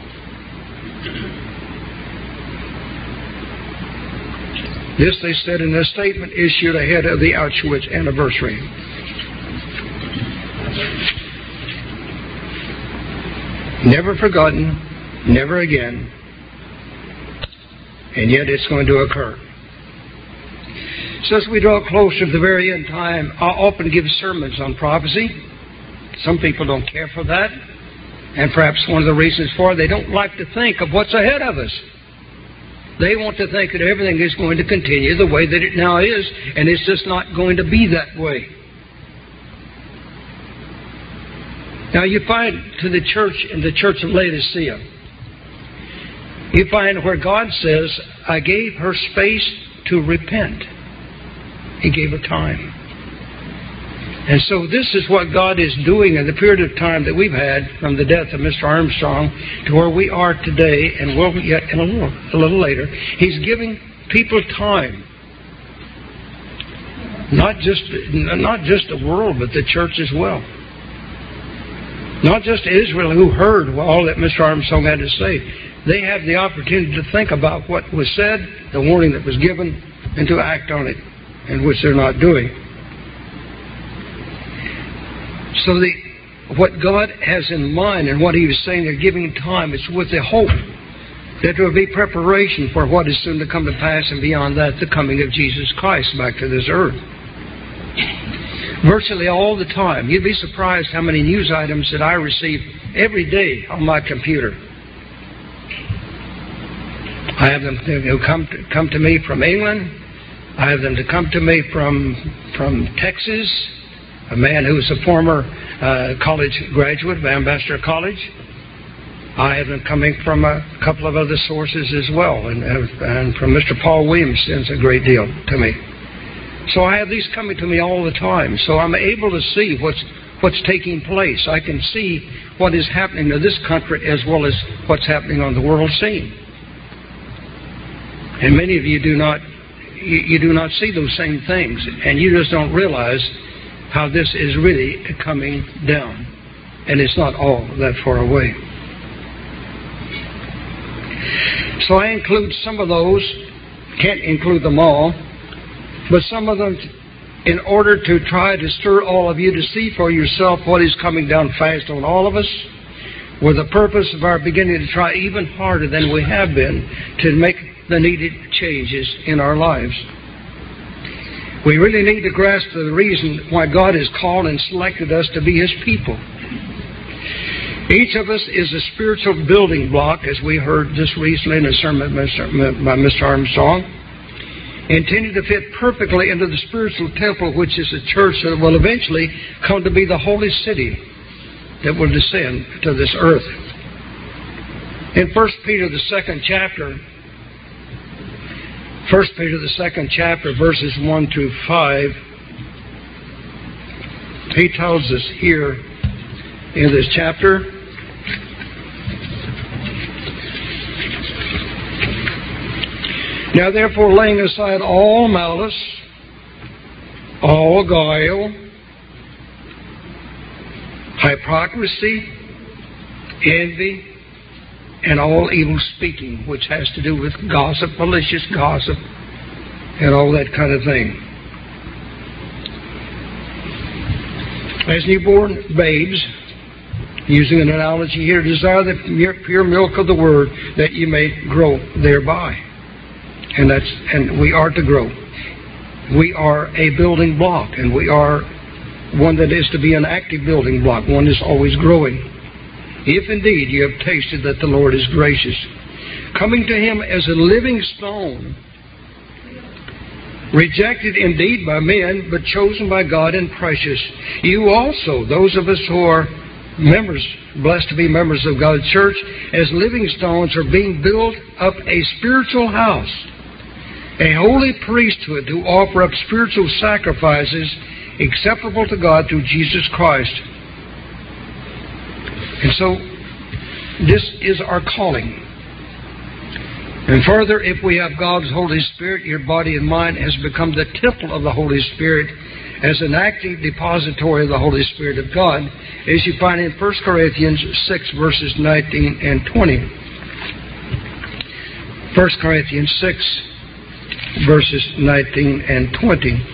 This they said in a statement issued ahead of the Auschwitz anniversary. Never forgotten, never again, and yet it's going to occur. So as we draw closer to the very end time, I often give sermons on prophecy. Some people don't care for that, and perhaps one of the reasons for it, they don't like to think of what's ahead of us. They want to think that everything is going to continue the way that it now is, and it's just not going to be that way. Now you find to the church in the church of Laodicea, you find where God says, I gave her space to repent. He gave her time. And so this is what God is doing in the period of time that we've had from the death of Mr. Armstrong to where we are today, and will yet in a little later. He's giving people time. Not just the world, but the church as well. Not just Israel, who heard all that Mr. Armstrong had to say. They have the opportunity to think about what was said, the warning that was given, and to act on it, and which they're not doing. So what God has in mind and what He was saying, they're giving time, it's with the hope that there will be preparation for what is soon to come to pass, and beyond that, the coming of Jesus Christ back to this earth. Virtually all the time. You'd be surprised how many news items that I receive every day on my computer. I have them come to me from England. I have them to come to me from Texas. A man who's a former college graduate of Ambassador College. I have them coming from a couple of other sources as well, and from Mr. Paul Williams sends a great deal to me. So I have these coming to me all the time. So I'm able to see what's taking place. I can see what is happening to this country as well as what's happening on the world scene. And many of you do not see those same things, and you just don't realize how this is really coming down. And it's not all that far away. So I include some of those, can't include them all, but some of them in order to try to stir all of you to see for yourself what is coming down fast on all of us, with the purpose of our beginning to try even harder than we have been to make the needed changes in our lives. We really need to grasp the reason why God has called and selected us to be His people. Each of us is a spiritual building block, as we heard just recently in a sermon by Mr. Armstrong, intended to fit perfectly into the spiritual temple, which is the church that will eventually come to be the holy city that will descend to this earth. In 1 Peter, the second chapter, verses 1 through 5, he tells us here in this chapter, now therefore, laying aside all malice, all guile, hypocrisy, envy, and all evil speaking, which has to do with gossip, malicious gossip, and all that kind of thing. As newborn babes, using an analogy here, desire the pure milk of the Word, that you may grow thereby. And we are to grow. We are a building block, and we are one that is to be an active building block, one that's always growing. If indeed you have tasted that the Lord is gracious, coming to Him as a living stone, rejected indeed by men, but chosen by God and precious. You also, those of us who are members, blessed to be members of God's church, as living stones are being built up a spiritual house, a holy priesthood to offer up spiritual sacrifices acceptable to God through Jesus Christ. And so, this is our calling. And further, if we have God's Holy Spirit, your body and mind has become the temple of the Holy Spirit as an active depository of the Holy Spirit of God, as you find in 1 Corinthians 6, verses 19 and 20. 1 Corinthians 6, verses 19 and 20.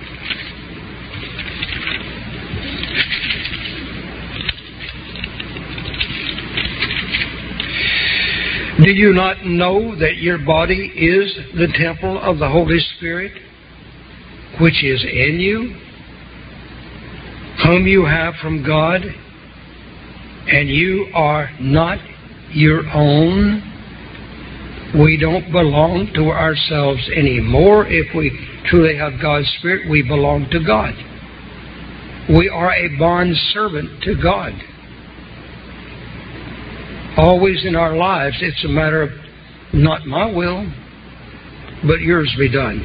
Do you not know that your body is the temple of the Holy Spirit, which is in you, whom you have from God, and you are not your own? We don't belong to ourselves anymore. If we truly have God's Spirit, we belong to God. We are a bond servant to God. Always in our lives, it's a matter of Not my will, but yours be done.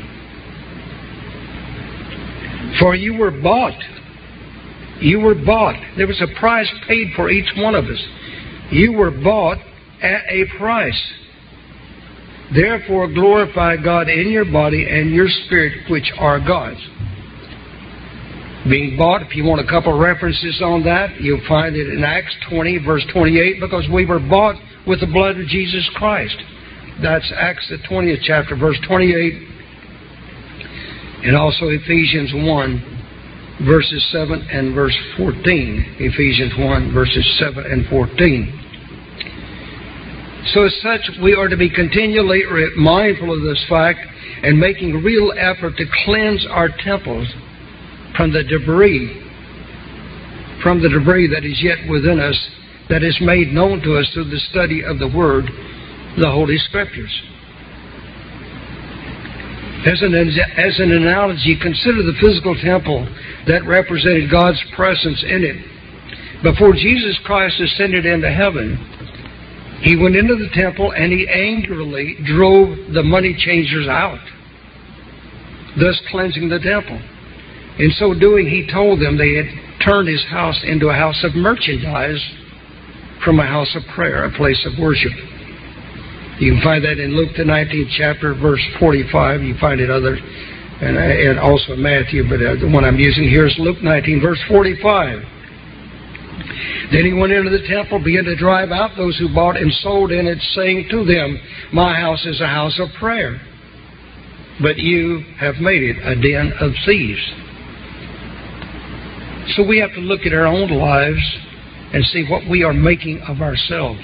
For you were bought. You were bought. There was a price paid for each one of us. You were bought at a price. Therefore glorify God in your body and your spirit, which are God's. Being bought, if you want a couple of references on that, you'll find it in Acts 20, verse 28, because we were bought with the blood of Jesus Christ. That's Acts the 20th chapter, verse 28, and also Ephesians 1, verses 7 and verse 14. Ephesians 1, verses 7 and 14. So as such, we are to be continually mindful of this fact and making real effort to cleanse our temples from the debris that is yet within us, that is made known to us through the study of the Word, the Holy Scriptures. As an analogy, consider the physical temple that represented God's presence in it. Before Jesus Christ ascended into heaven, He went into the temple and He angrily drove the money changers out, thus cleansing the temple. In so doing, He told them they had turned His house into a house of merchandise from a house of prayer, a place of worship. You can find that in Luke the 19th chapter, verse 45. You find it other, and also in Matthew, but the one I'm using here is Luke 19, verse 45. Then He went into the temple, began to drive out those who bought and sold in it, saying to them, my house is a house of prayer, but you have made it a den of thieves. So we have to look at our own lives and see what we are making of ourselves.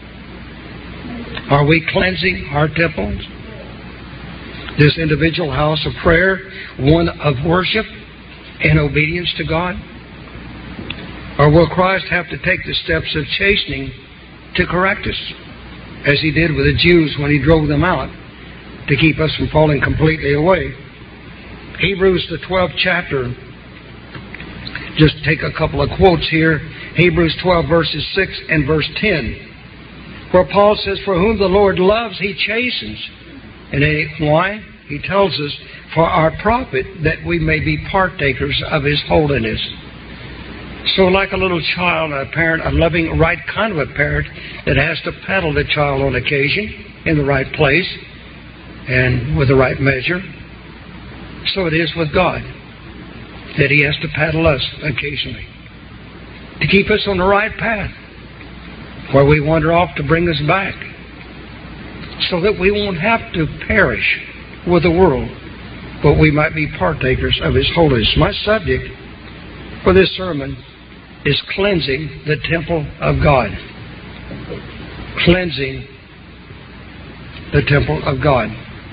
Are we cleansing our temples? This individual house of prayer, one of worship and obedience to God? Or will Christ have to take the steps of chastening to correct us, as He did with the Jews when He drove them out, to keep us from falling completely away? Hebrews the 12th chapter, just take a couple of quotes here. Hebrews 12 verses 6 and verse 10. Where Paul says, for whom the Lord loves, He chastens. And why? He tells us, for our profit, that we may be partakers of His holiness. So like a little child, a parent, a loving, right kind of a parent that has to paddle the child on occasion in the right place and with the right measure, so it is with God, that He has to paddle us occasionally to keep us on the right path, where we wander off to bring us back, so that we won't have to perish with the world, but we might be partakers of His holiness. My subject for this sermon is cleansing the temple of God. Cleansing the temple of God.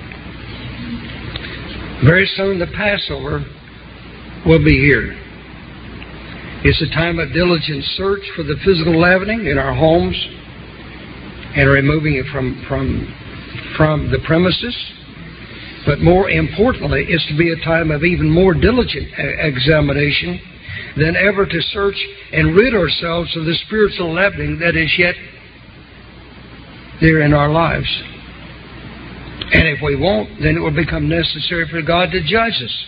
Very soon the Passover will be here. It's a time of diligent search for the physical leavening in our homes and removing it from the premises. But more importantly, it's to be a time of even more diligent examination than ever, to search and rid ourselves of the spiritual leavening that is yet there in our lives. And if we won't, then it will become necessary for God to judge us,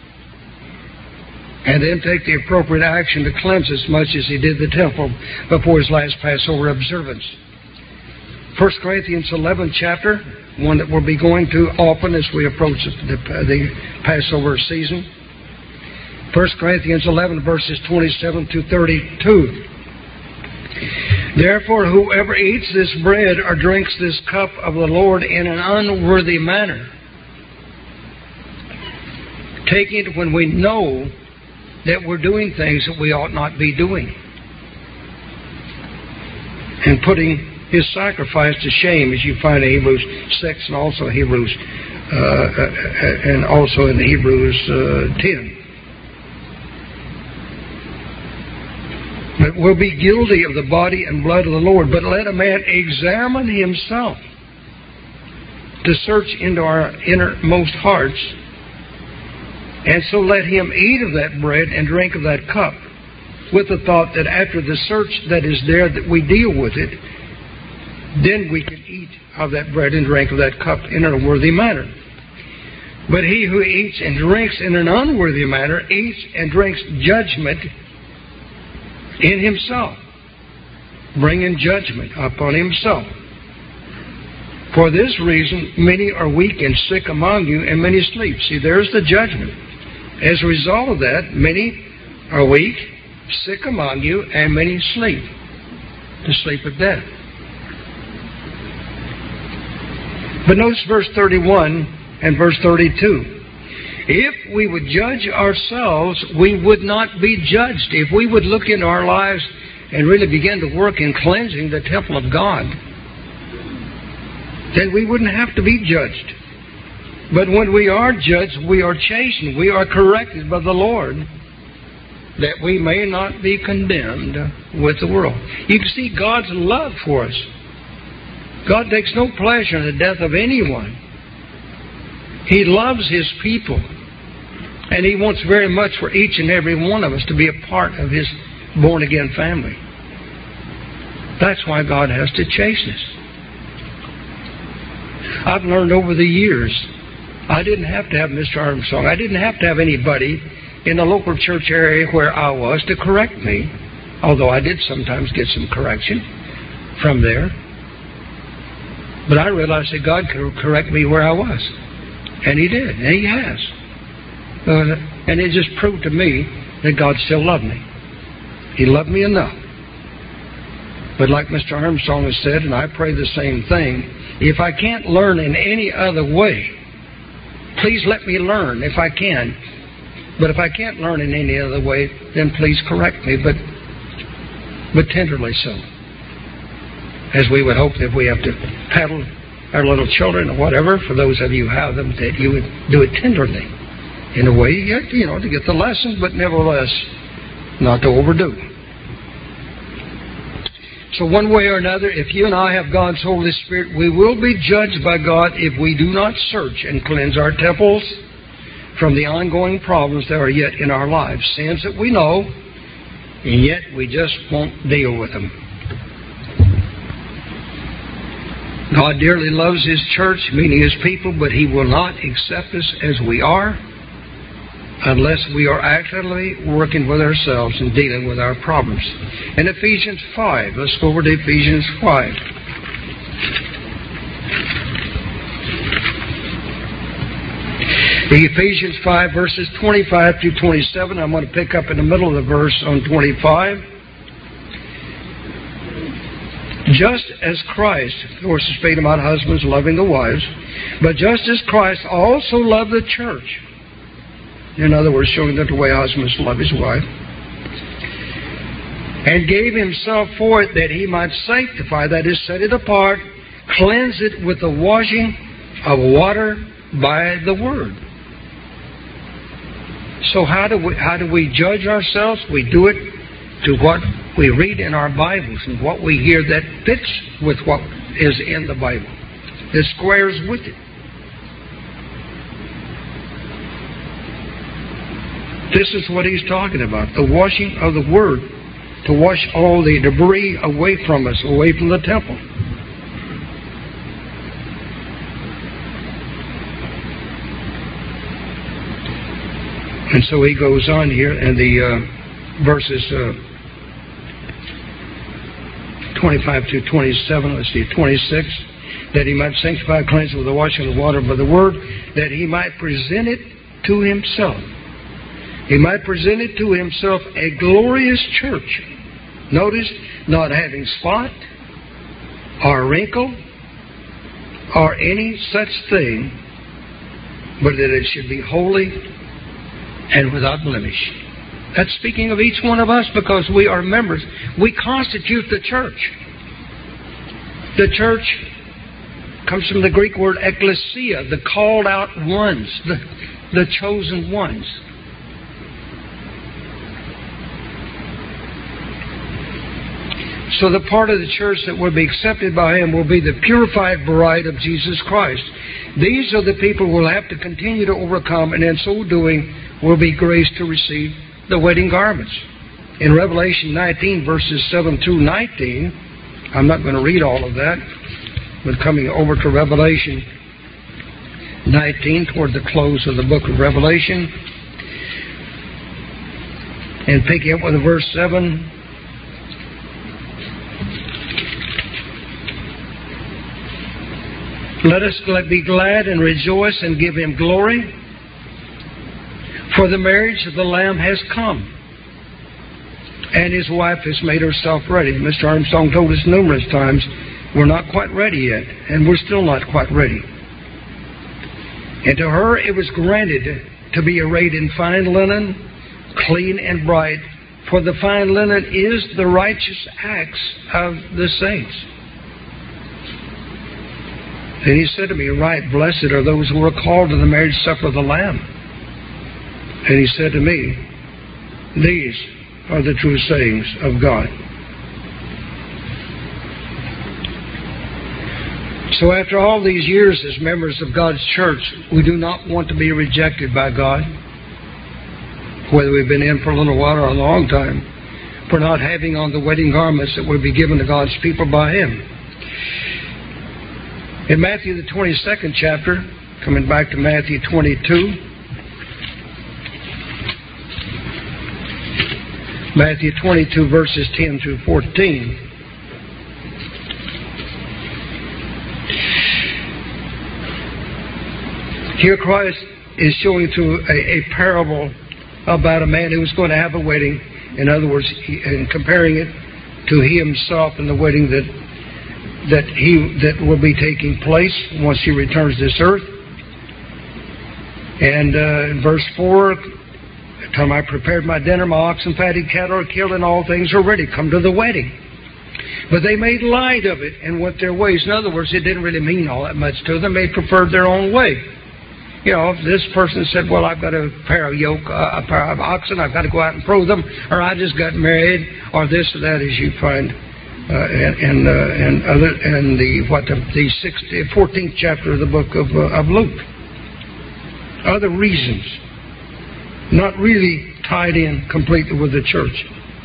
and then take the appropriate action to cleanse us, much as He did the temple before His last Passover observance. 1 Corinthians 11 chapter, one that we'll be going to often as we approach the Passover season. 1 Corinthians 11 verses 27 to 32. Therefore, whoever eats this bread or drinks this cup of the Lord in an unworthy manner, taking it when we know that we're doing things that we ought not be doing, and putting His sacrifice to shame, as you find in Hebrews 6 and also Hebrews and also in Hebrews 10. But we'll be guilty of the body and blood of the Lord. But let a man examine himself, to search into our innermost hearts. And so let him eat of that bread and drink of that cup, with the thought that after the search that is there, that we deal with it, then we can eat of that bread and drink of that cup in a worthy manner. But he who eats and drinks in an unworthy manner eats and drinks judgment in himself, bringing judgment upon himself. For this reason, many are weak and sick among you, and many sleep. See, there's the judgment. As a result of that, many are weak, sick among you, and many sleep. The sleep of death. But notice verse 31 and verse 32. If we would judge ourselves, we would not be judged. If we would look into our lives and really begin to work in cleansing the temple of God, then we wouldn't have to be judged. But when we are judged, we are chastened, we are corrected by the Lord, that we may not be condemned with the world. You can see God's love for us. God takes no pleasure in the death of anyone. He loves His people. And He wants very much for each and every one of us to be a part of His born-again family. That's why God has to chasten us. I've learned over the years, I didn't have to have Mr. Armstrong. I didn't have to have anybody in the local church area where I was to correct me, although I did sometimes get some correction from there. But I realized that God could correct me where I was. And He did, and He has. And it just proved to me that God still loved me. He loved me enough. But like Mr. Armstrong has said, and I pray the same thing, if I can't learn in any other way, please let me learn if I can. But if I can't learn in any other way, then please correct me, but tenderly so. As we would hope that if we have to paddle our little children or whatever, for those of you who have them, that you would do it tenderly. In a way, to get the lesson, but nevertheless, not to overdo. So one way or another, if you and I have God's Holy Spirit, we will be judged by God if we do not search and cleanse our temples from the ongoing problems that are yet in our lives. Sins that we know, and yet we just won't deal with them. God dearly loves His church, meaning His people, but He will not accept us as we are unless we are actively working with ourselves and dealing with our problems. In Ephesians 5, let's go over to Ephesians 5. Ephesians 5, verses 25 to 27. I'm going to pick up in the middle of the verse on 25. Just as Christ, of course, is speaking about husbands loving the wives, but just as Christ also loved the church, in other words, showing that the way husbands love his wife, and gave Himself for it that He might sanctify, that is, set it apart, cleanse it with the washing of water by the Word. So how do we judge ourselves? We do it to what we read in our Bibles and what we hear that fits with what is in the Bible, that squares with it. This is what he's talking about, the washing of the Word, to wash all the debris away from us, away from the temple. And so he goes on here in the verses 25 to 27, let's see, 26, that He might sanctify, cleanse with the washing of the water by the Word, that He might present it to Himself. He might present it to Himself a glorious church. Notice, not having spot or wrinkle or any such thing, but that it should be holy and without blemish. That's speaking of each one of us because we are members. We constitute the church. The church comes from the Greek word ekklesia, the called out ones, the chosen ones. So the part of the church that will be accepted by Him will be the purified bride of Jesus Christ. These are the people who will have to continue to overcome, and in so doing will be graced to receive the wedding garments. In Revelation 19, verses 7 through 19, I'm not going to read all of that, but coming over to Revelation 19, toward the close of the book of Revelation, and picking up with verse 7. Let us be glad and rejoice and give Him glory, for the marriage of the Lamb has come, and His wife has made herself ready. Mr. Armstrong told us numerous times, we're not quite ready yet, and we're still not quite ready. And to her it was granted to be arrayed in fine linen, clean and bright, for the fine linen is the righteous acts of the saints. Then He said to me, Right, blessed are those who are called to the marriage supper of the Lamb. And He said to me, These are the true sayings of God. So after all these years as members of God's church, we do not want to be rejected by God, whether we've been in for a little while or a long time, for not having on the wedding garments that will be given to God's people by Him. In Matthew the 22nd chapter, coming back to Matthew 22, Matthew 22 verses 10 through 14. Here Christ is showing through a parable about a man who was going to have a wedding. In other words, and comparing it to He Himself and the wedding that will be taking place once He returns to this earth. And in verse 4, "Time I prepared my dinner, my oxen, fatted cattle are killed, and all things are ready. Come to the wedding." But they made light of it and went their ways. In other words, it didn't really mean all that much to them. They preferred their own way. You know, if this person said, well, I've got a pair of oxen, I've got to go out and prove them, or I just got married, or this or that, as you find in the 14th chapter of the book of Luke. Other reasons, not really tied in completely with the church.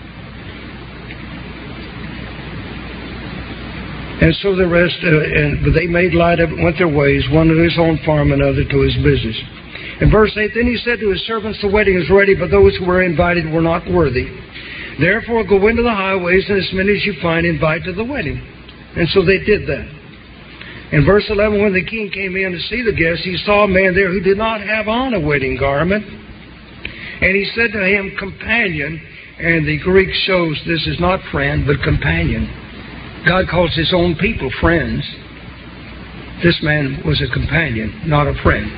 And so the rest, but they made light of it, went their ways, one to his own farm, another to his business. In verse 8, then he said to his servants, the wedding is ready, but those who were invited were not worthy. Therefore go into the highways, and as many as you find, invite to the wedding. And so they did that. In verse 11, when the king came in to see the guests, he saw a man there who did not have on a wedding garment. And he said to him, companion, and the Greek shows this is not friend, but companion. God calls His own people friends. This man was a companion, not a friend.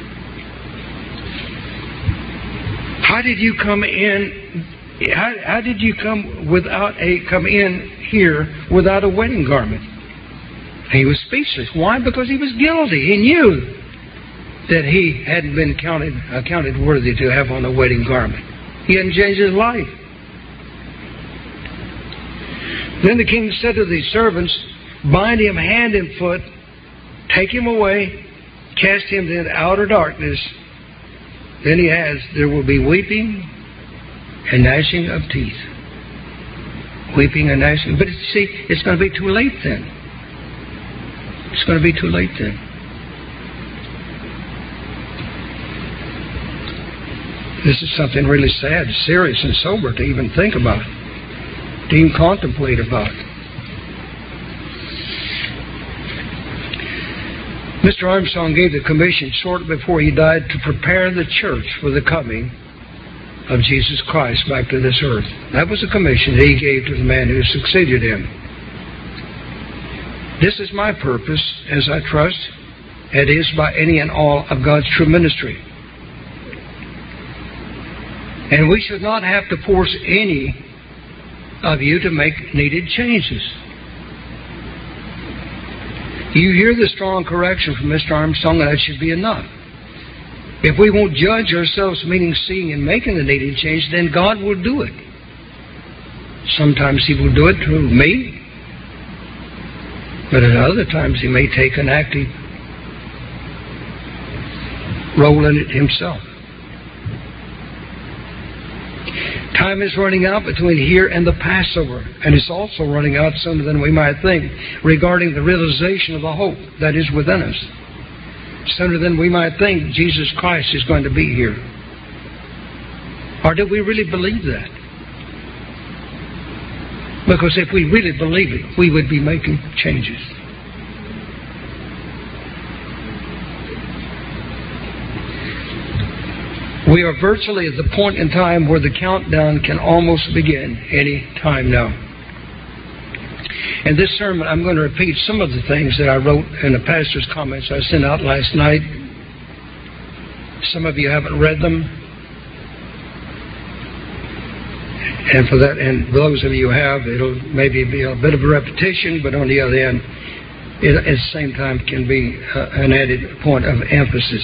How did you come in? How did you come in here without a wedding garment? He was speechless. Why? Because he was guilty. He knew that he hadn't been accounted worthy to have on a wedding garment. He hadn't changed his life. Then the king said to the servants, bind him hand and foot, take him away, cast him into outer darkness. Then there will be weeping and gnashing of teeth. Weeping and gnashing. But see, it's going to be too late then. It's going to be too late then. This is something really sad, serious, and sober to even think about, to even contemplate about. Mr. Armstrong gave the commission shortly before he died to prepare the church for the coming of Jesus Christ back to this earth. That was a commission that he gave to the man who succeeded him. This is my purpose, as I trust it is by any and all of God's true ministry. And we should not have to force any of you to make needed changes. You hear the strong correction from Mr. Armstrong, and that should be enough. If we won't judge ourselves, meaning seeing and making the needed change, then God will do it. Sometimes He will do it through me, but at other times He may take an active role in it Himself. Time is running out between here and the Passover, and it's also running out sooner than we might think regarding the realization of the hope that is within us. Sooner than we might think Jesus Christ is going to be here. Or do we really believe that? Because if we really believe it, we would be making changes. We are virtually at the point in time where the countdown can almost begin any time now. In this sermon, I'm going to repeat some of the things that I wrote in the pastor's comments I sent out last night. Some of you haven't read them. And for those of you who have, it'll maybe be a bit of a repetition, but on the other hand, it at the same time can be an added point of emphasis.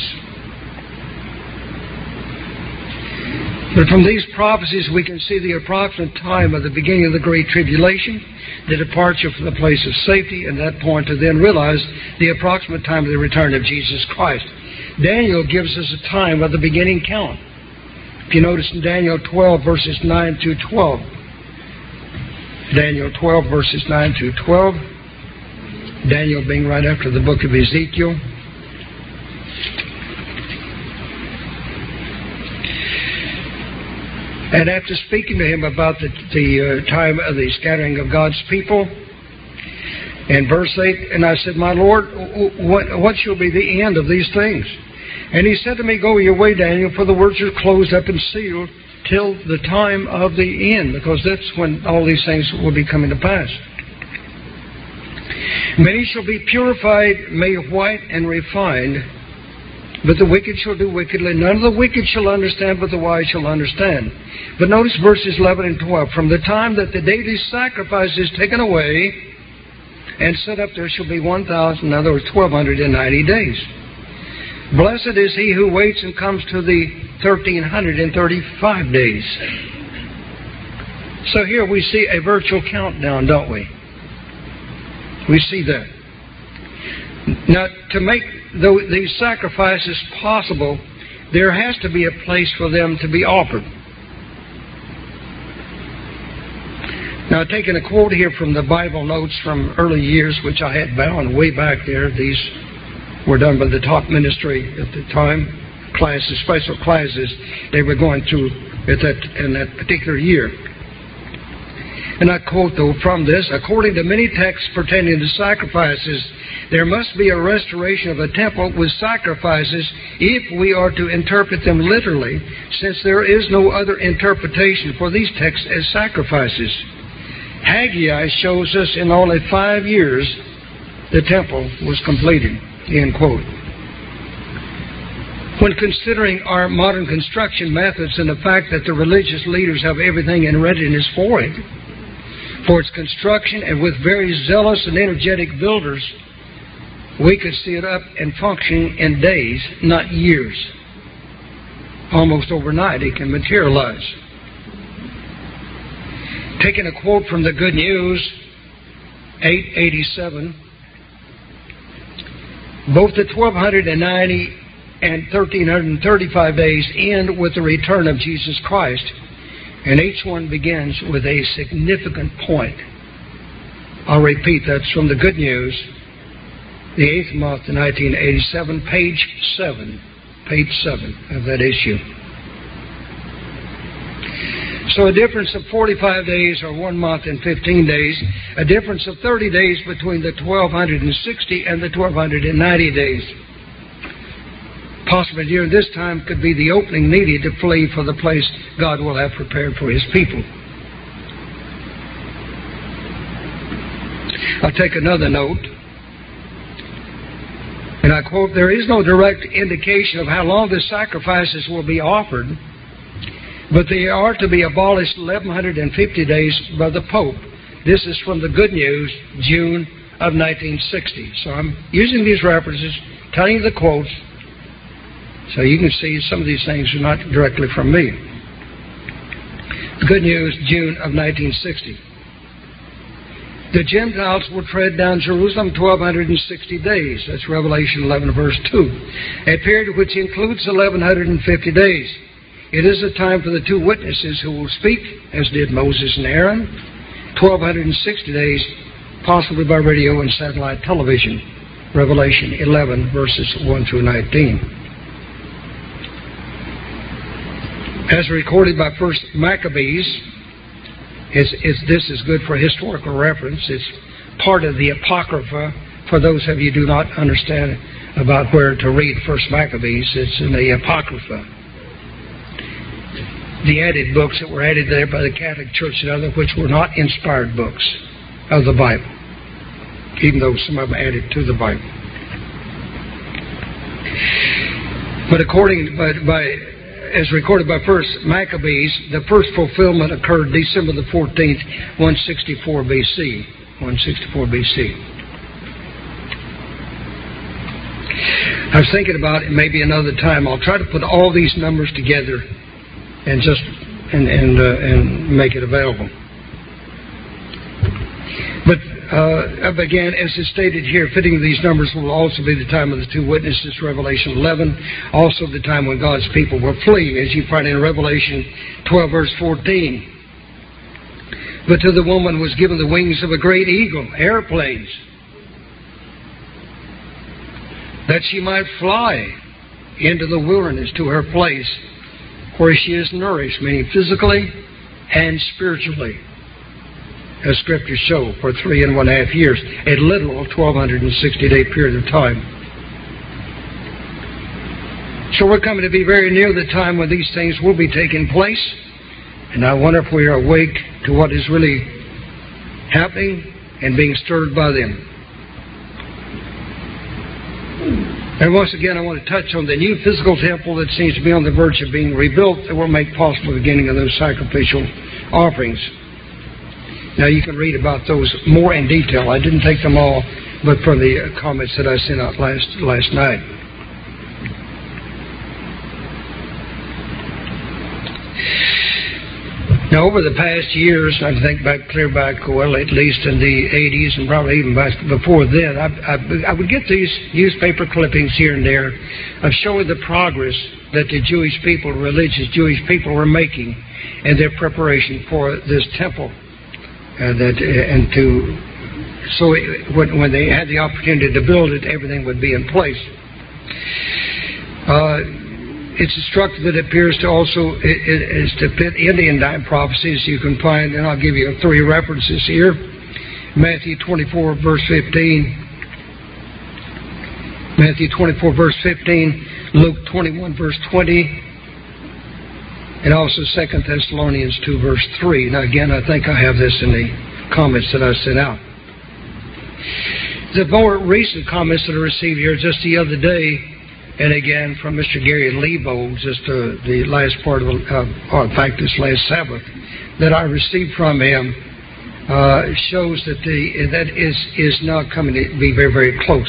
But from these prophecies, we can see the approximate time of the beginning of the Great Tribulation, the departure from the place of safety, and that point to then realize the approximate time of the return of Jesus Christ. Daniel gives us a time of the beginning count. If you notice in Daniel 12, verses 9 through 12. Daniel 12, verses 9 through 12. Daniel being right after the book of Ezekiel. And after speaking to him about the time of the scattering of God's people, in verse 8, and I said, "My Lord, what shall be the end of these things?" And he said to me, "Go your way, Daniel, for the words are closed up and sealed till the time of the end," because that's when all these things will be coming to pass. "Many shall be purified, made white and refined, but the wicked shall do wickedly. None of the wicked shall understand, but the wise shall understand." But notice verses 11 and 12. "From the time that the daily sacrifice is taken away and set up, there shall be 1,000, in other words, 1,290 days. Blessed is he who waits and comes to the 1,335 days." So here we see a virtual countdown, don't we? We see that. Now, to make these sacrifices possible, there has to be a place for them to be offered. Now, taking a quote here from the Bible notes from early years, which I had bound way back there. These were done by the top ministry at the time. Classes, special classes they were going through in that particular year. And I quote, though, from this, "According to many texts pertaining to sacrifices, there must be a restoration of a temple with sacrifices if we are to interpret them literally, since there is no other interpretation for these texts as sacrifices. Haggai shows us in only 5 years the temple was completed." End quote. When considering our modern construction methods and the fact that the religious leaders have everything in readiness for it, for its construction, and with very zealous and energetic builders, we could see it up and functioning in days, not years. Almost overnight it can materialize. Taking a quote from the Good News, 887, "Both the 1,290 and 1,335 days end with the return of Jesus Christ, and each one begins with a significant point." I'll repeat, that's from the Good News, the 8th month, 1987, page 7 of that issue. So a difference of 45 days, or 1 month and 15 days, a difference of 30 days between the 1,260 and the 1,290 days. Possibly during this time could be the opening needed to flee for the place God will have prepared for His people. I'll take another note. And I quote, "There is no direct indication of how long the sacrifices will be offered, but they are to be abolished 1,150 days by the Pope." This is from the Good News, June of 1960. So I'm using these references, telling you the quotes, so you can see some of these things are not directly from me. Good News, June of 1960. "The Gentiles will tread down Jerusalem 1,260 days. That's Revelation 11, verse 2. A period which includes 1,150 days. It is a time for the two witnesses who will speak, as did Moses and Aaron, 1,260 days, possibly by radio and satellite television. Revelation 11, verses 1 through 19. As recorded by 1 Maccabees, this is good for historical reference. It's part of the Apocrypha. For those of you who do not understand about where to read 1 Maccabees, it's in the Apocrypha. The added books that were added there by the Catholic Church and others, which were not inspired books of the Bible, even though some of them added to the Bible. But as recorded by 1 Maccabees, the first fulfillment occurred December the 14th, 164 BC. 164 BC. I was thinking about it, maybe another time I'll try to put all these numbers together and make it available. But again, as is stated here, fitting these numbers will also be the time of the two witnesses, Revelation 11, also the time when God's people will flee, as you find in Revelation 12, verse 14. But to the woman was given the wings of a great eagle, airplanes, that she might fly into the wilderness to her place where she is nourished, meaning physically and spiritually, as Scriptures show, for 3.5 years, a literal 1,260-day period of time. So we're coming to be very near the time when these things will be taking place, and I wonder if we are awake to what is really happening and being stirred by them. And once again, I want to touch on the new physical temple that seems to be on the verge of being rebuilt that will make possible the beginning of those sacrificial offerings. Now, you can read about those more in detail. I didn't take them all, but from the comments that I sent out last night. Now, over the past years, I think clear back, well, at least in the 80s and probably even back before then, I would get these newspaper clippings here and there of showing the progress that the Jewish people, religious Jewish people, were making in their preparation for this temple. When they had the opportunity to build it, everything would be in place. It's a structure that appears to also is to fit Indian time prophecies. You can find, and I'll give you 3 references here: Matthew 24, verse 15, Matthew 24, verse 15, Luke 21, verse 20, and also 2 Thessalonians 2, verse 3. Now, again, I think I have this in the comments that I sent out. The more recent comments that I received here just the other day, and again from Mr. Gary Lebo, just the last part of, in fact, this last Sabbath, that I received from him, shows that that is now coming to be very, very close.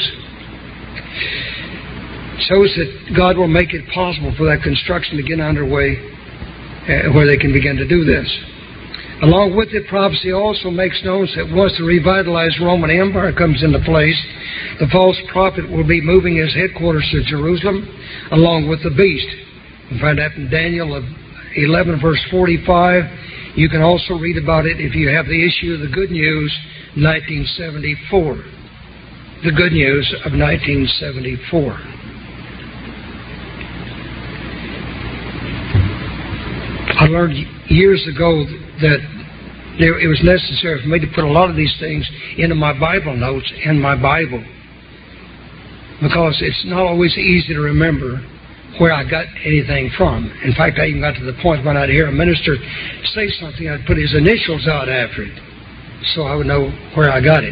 Shows that God will make it possible for that construction to get underway, where they can begin to do this. Along with it, prophecy also makes known that once the revitalized Roman Empire comes into place, the false prophet will be moving his headquarters to Jerusalem along with the beast. You can find that in Daniel 11, verse 45. You can also read about it if you have the issue of the Good News, 1974. The Good News of 1974. I learned years ago that it was necessary for me to put a lot of these things into my Bible notes in my Bible, because it's not always easy to remember where I got anything from. In fact, I even got to the point when I'd hear a minister say something, I'd put his initials out after it so I would know where I got it.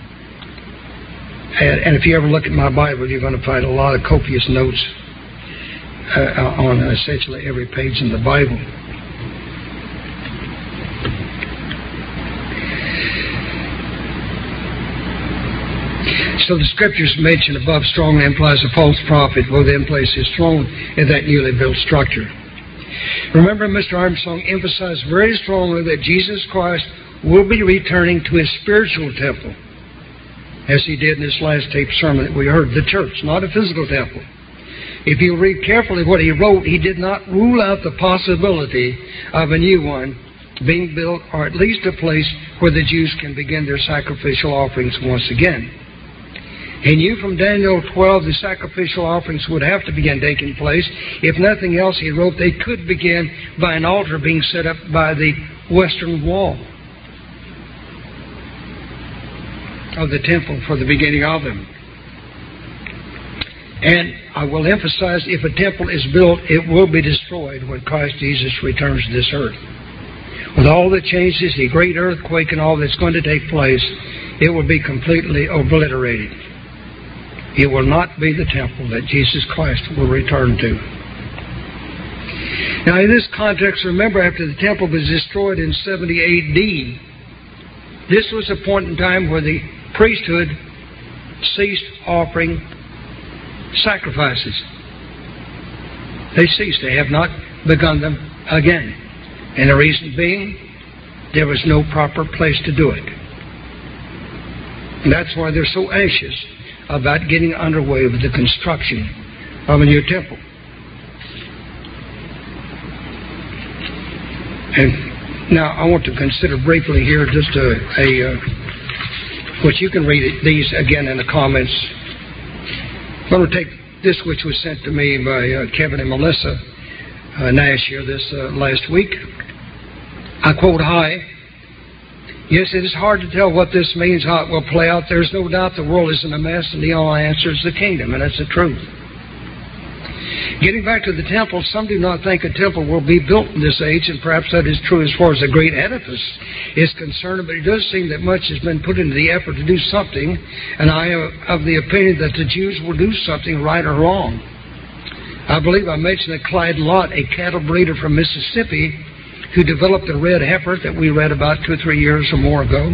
And if you ever look at my Bible, you're going to find a lot of copious notes on essentially every page in the Bible. So the Scriptures mentioned above strongly implies a false prophet will then place his throne in that newly built structure. Remember, Mr. Armstrong emphasized very strongly that Jesus Christ will be returning to his spiritual temple, as he did in this last tape sermon that we heard, the church, not a physical temple. If you read carefully what he wrote, he did not rule out the possibility of a new one being built, or at least a place where the Jews can begin their sacrificial offerings once again. He knew from Daniel 12 the sacrificial offerings would have to begin taking place. If nothing else, he wrote, they could begin by an altar being set up by the western wall of the temple for the beginning of them. And I will emphasize, if a temple is built, it will be destroyed when Christ Jesus returns to this earth. With all the changes, the great earthquake and all that's going to take place, it will be completely obliterated. It will not be the temple that Jesus Christ will return to. Now, in this context, remember, after the temple was destroyed in 70 A.D., this was a point in time where the priesthood ceased offering sacrifices. They ceased. They have not begun them again. And the reason being, there was no proper place to do it. And that's why they're so anxious about getting underway with the construction of a new temple. And now I want to consider briefly here just which you can read these again in the comments. I'm going to take this which was sent to me by Kevin and Melissa Nash here this last week. I quote, "Hi. Yes, it is hard to tell what this means, how it will play out. There's no doubt the world is in a mess, and the only answer is the kingdom, and that's the truth. Getting back to the temple, some do not think a temple will be built in this age, and perhaps that is true as far as a great edifice is concerned, but it does seem that much has been put into the effort to do something, and I am of the opinion that the Jews will do something right or wrong. I believe I mentioned that Clyde Lott, a cattle breeder from Mississippi, who developed the red heifer that we read about 2 or 3 years or more ago,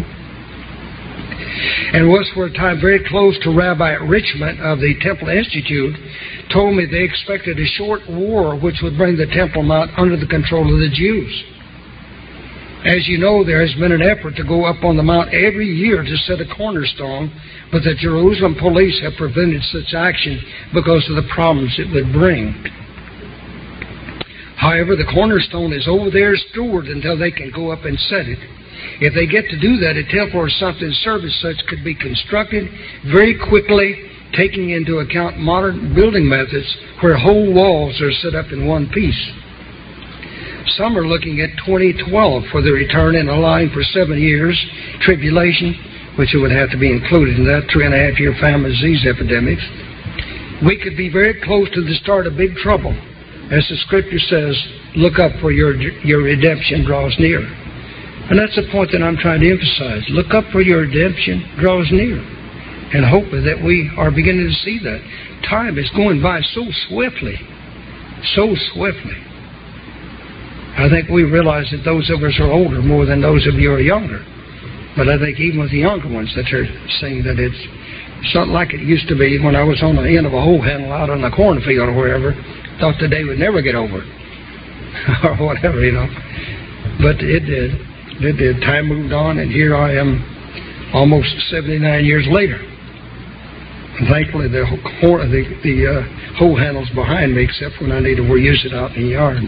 and was for a time very close to Rabbi Richmond of the Temple Institute, told me they expected a short war which would bring the Temple Mount under the control of the Jews. As you know, there has been an effort to go up on the Mount every year to set a cornerstone, but the Jerusalem police have prevented such action because of the problems it would bring. However, the cornerstone is over there stored until they can go up and set it. If they get to do that, a temple or something service such could be constructed very quickly, taking into account modern building methods where whole walls are set up in one piece. Some are looking at 2012 for the return and allowing for 7 years tribulation, which would have to be included in that 3.5-year famine disease epidemics. We could be very close to the start of big trouble. As the Scripture says, look up for your redemption draws near. And that's the point that I'm trying to emphasize. Look up for your redemption draws near. And hope that we are beginning to see that. Time is going by so swiftly. So swiftly. I think we realize that those of us are older more than those of you are younger. But I think even with the younger ones that are saying that it's not like it used to be when I was on the end of a hoe handle out on the cornfield or wherever. Thought the day would never get over or whatever, you know. But it did. It did. Time moved on, and here I am almost 79 years later. And thankfully, the hoe handle's behind me, except when I need to use it out in the yard.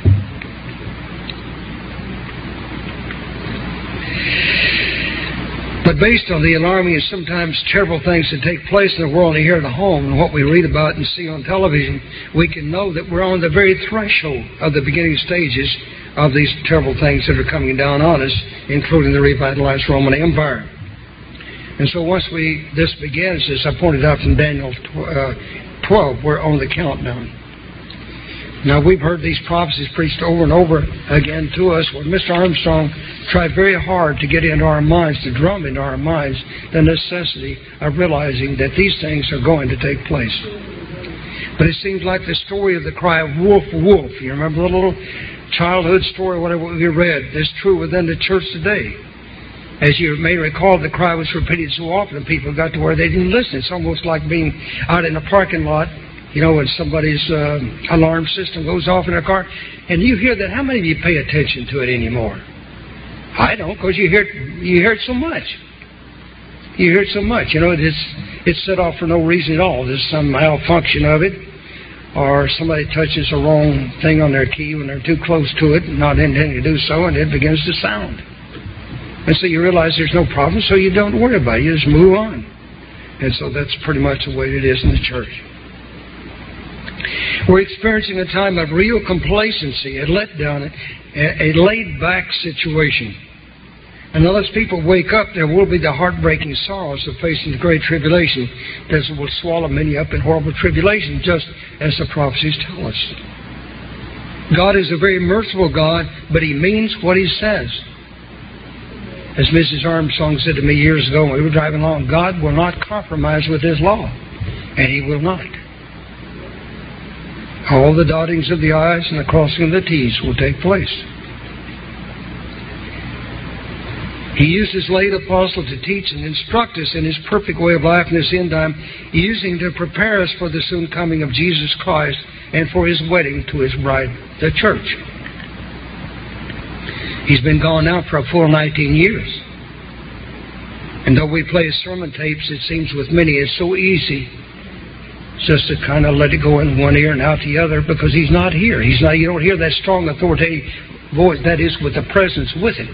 But based on the alarming and sometimes terrible things that take place in the world and here at home and what we read about and see on television, we can know that we're on the very threshold of the beginning stages of these terrible things that are coming down on us, including the revitalized Roman Empire. And so once this begins, as I pointed out from Daniel 12, we're on the countdown. Now, we've heard these prophecies preached over and over again to us, where Mr. Armstrong tried very hard to get into our minds, to drum into our minds the necessity of realizing that these things are going to take place. But it seems like the story of the cry of wolf, wolf. You remember the little childhood story, whatever we read, is true within the church today. As you may recall, the cry was repeated so often, people got to where they didn't listen. It's almost like being out in a parking lot, you know, when somebody's alarm system goes off in their car, and you hear that. How many of you pay attention to it anymore? I don't, because you hear it so much. You hear it so much. You know, it's set off for no reason at all. There's some malfunction of it, or somebody touches the wrong thing on their key when they're too close to it, not intending to do so, and it begins to sound. And so you realize there's no problem, so you don't worry about it. You just move on. And so that's pretty much the way it is in the church. We're experiencing a time of real complacency, a letdown, a laid-back situation. And unless people wake up, there will be the heartbreaking sorrows of facing the great tribulation that will swallow many up in horrible tribulation, just as the prophecies tell us. God is a very merciful God, but He means what He says. As Mrs. Armstrong said to me years ago when we were driving along, God will not compromise with His law, and He will not. All the dottings of the I's and the crossing of the T's will take place. He used His late apostle to teach and instruct us in His perfect way of life in this end time, using to prepare us for the soon coming of Jesus Christ and for His wedding to His bride, the church. He's been gone now for a full 19 years. And though we play sermon tapes, it seems with many it's so easy just to kind of let it go in one ear and out the other because He's not here. He's not. You don't hear that strong authoritative voice, that is, with the presence with it.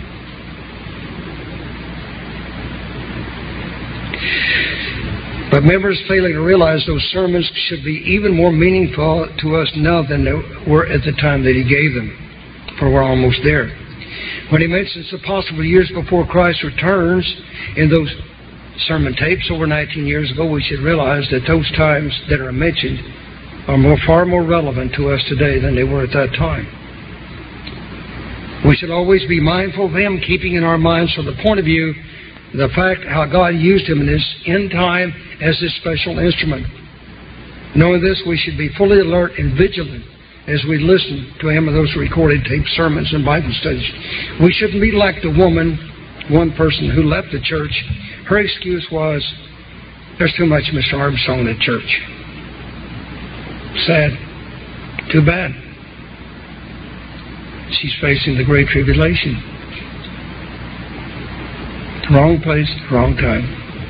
But members failing to realize those sermons should be even more meaningful to us now than they were at the time that He gave them, for we're almost there. When He mentions the possible years before Christ returns in those sermon tapes over 19 years ago, we should realize that those times that are mentioned are far more relevant to us today than they were at that time. We should always be mindful of Him, keeping in our minds from the point of view the fact how God used Him in this end time as His special instrument. Knowing this, we should be fully alert and vigilant as we listen to Him in those recorded tape sermons and Bible studies. We shouldn't be like the woman, one person who left the church. Her excuse was, there's too much Mr. Armstrong in the church. Sad. Too bad. She's facing the great tribulation. Wrong place, wrong time.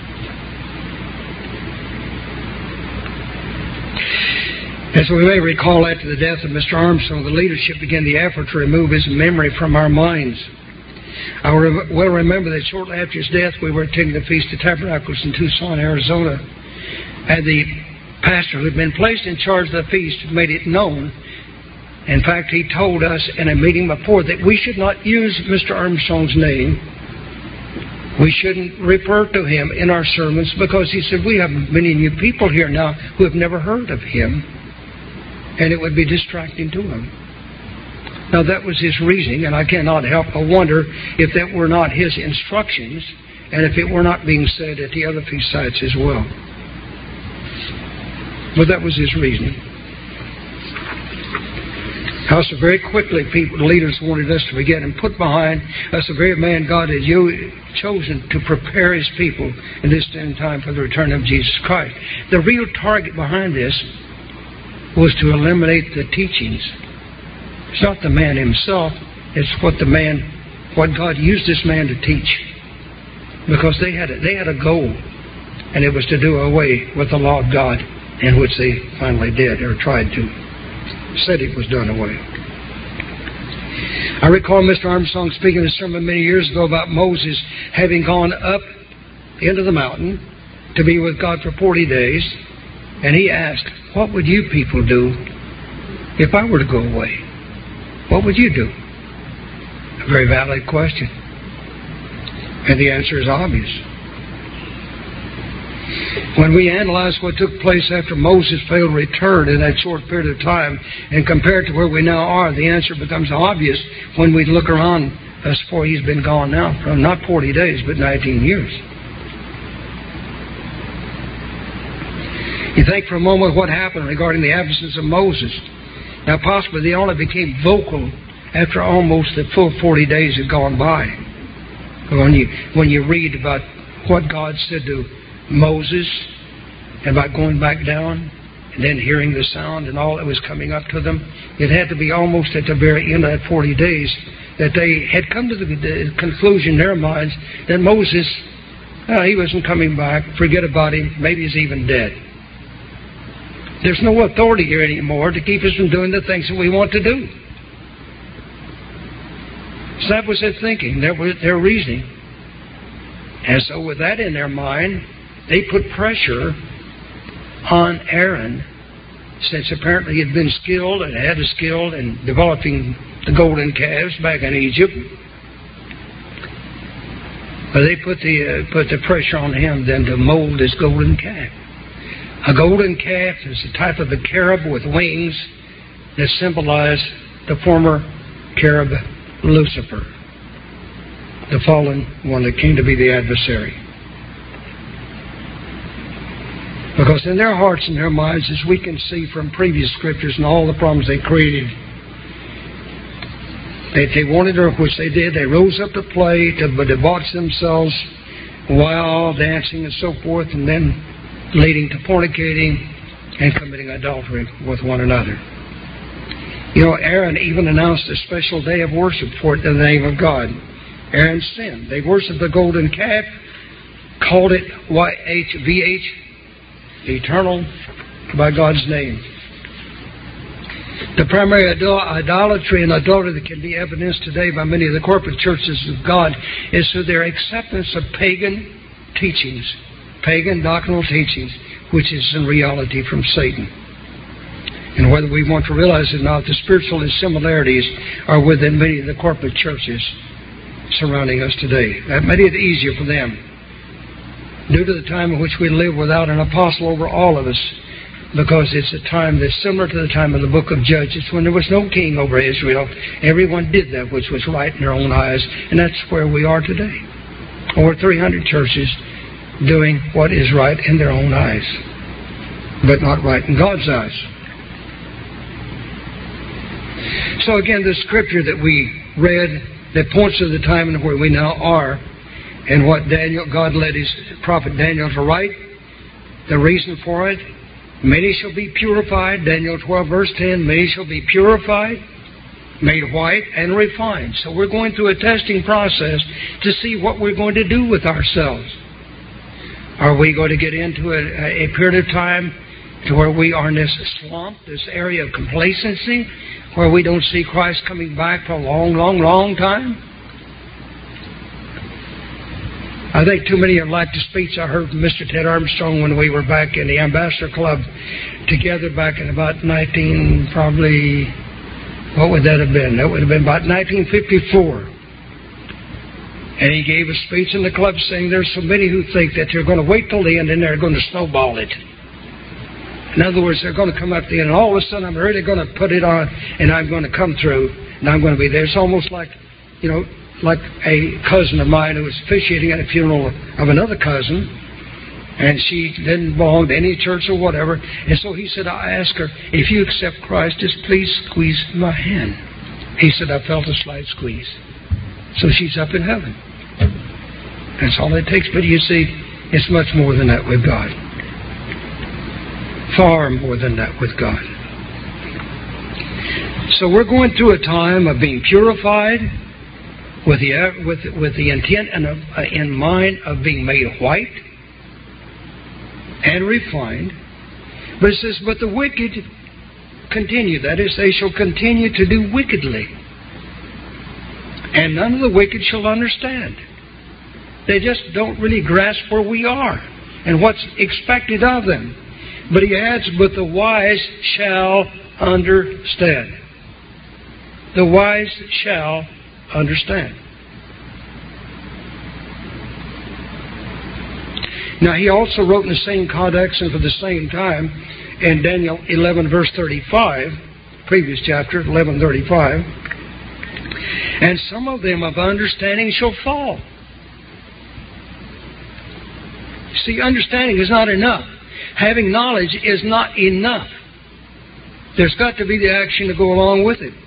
As we may recall, after the death of Mr. Armstrong, the leadership began the effort to remove his memory from our minds. I well remember that shortly after his death, we were attending the Feast of Tabernacles in Tucson, Arizona. And the pastor who had been placed in charge of the feast made it known. In fact, he told us in a meeting before that we should not use Mr. Armstrong's name. We shouldn't refer to him in our sermons because he said, we have many new people here now who have never heard of him, and it would be distracting to them. Now, that was his reasoning, and I cannot help but wonder if that were not his instructions and if it were not being said at the other feast sites as well. But that was his reasoning. How so very quickly leaders wanted us to forget and put behind us the very man God had chosen to prepare His people in this end time for the return of Jesus Christ. The real target behind this was to eliminate the teachings. It's not the man himself, it's what God used this man to teach. Because they had a goal, and it was to do away with the law of God, in which they finally did, or tried to. Said it was done away. I recall Mr. Armstrong speaking in a sermon many years ago about Moses having gone up into the mountain to be with God for 40 days, and he asked, what would you people do if I were to go away? What would you do? A very valid question. And the answer is obvious. When we analyze what took place after Moses failed to return in that short period of time and compare it to where we now are, the answer becomes obvious when we look around us for he's been gone now for not 40 days, but 19 years. You think for a moment what happened regarding the absence of Moses. Now possibly they only became vocal after almost the full 40 days had gone by. When you read about what God said to Moses and about going back down and then hearing the sound and all that was coming up to them, it had to be almost at the very end of that 40 days that they had come to the conclusion in their minds that Moses, he wasn't coming back, forget about him, maybe he's even dead. There's no authority here anymore to keep us from doing the things that we want to do. So that was their thinking, that was their reasoning. And so with that in their mind, they put pressure on Aaron, since apparently he had been skilled and had a skill in developing the golden calves back in Egypt. But they put the pressure on him then to mold this golden calf. A golden calf is the type of a cherub with wings that symbolize the former cherub Lucifer, the fallen one that came to be the adversary. Because in their hearts and their minds, as we can see from previous scriptures and all the problems they created, that they wanted, or which they did, they rose up to play, to debauch themselves, wild dancing and so forth, and then leading to fornicating and committing adultery with one another. You know, Aaron even announced a special day of worship for it in the name of God. Aaron sinned. They worshiped the golden calf, called it YHVH, eternal, by God's name. The primary idolatry and adultery that can be evidenced today by many of the corporate churches of God is through their acceptance of pagan teachings, pagan doctrinal teachings, which is in reality from Satan. And whether we want to realize it or not, the spiritual similarities are within many of the corporate churches surrounding us today. That made it easier for them. Due to the time in which we live without an apostle over all of us, because it's a time that's similar to the time of the book of Judges, when there was no king over Israel. Everyone did that which was right in their own eyes, and that's where we are today. Over 300 churches doing what is right in their own eyes, but not right in God's eyes. So again, the scripture that we read that points to the time and where we now are, and what God led his prophet Daniel to write, the reason for it, many shall be purified, Daniel 12 verse 10, many shall be purified, made white, and refined. So we're going through a testing process to see what we're going to do with ourselves. Are we going to get into a period of time to where we are in this slump, this area of complacency, where we don't see Christ coming back for a long, long, long time? I think too many have liked the speech I heard from Mr. Ted Armstrong when we were back in the Ambassador Club together back in about what would that have been? That would have been about 1954. And he gave a speech in the club saying there's so many who think that they're going to wait till the end and they're going to snowball it. In other words, they're going to come up to the end and all of a sudden I'm really going to put it on and I'm going to come through and I'm going to be there. It's almost like, like a cousin of mine who was officiating at a funeral of another cousin, and she didn't belong to any church or whatever. And so he said, I asked her, if you accept Christ, just please squeeze my hand. He said, I felt a slight squeeze. So she's up in heaven. That's all it takes. But you see, it's much more than that with God. Far more than that with God. So we're going through a time of being purified, with the intent and in mind of being made white and refined. But it says, but the wicked continue. That is, they shall continue to do wickedly. And none of the wicked shall understand. They just don't really grasp where we are and what's expected of them. But he adds, but the wise shall understand. The wise shall understand. Now he also wrote in the same context and for the same time in Daniel 11 verse 35, previous chapter 11:35, and some of them of understanding shall fall. See, understanding is not enough. Having knowledge is not enough. There's got to be the action to go along with it.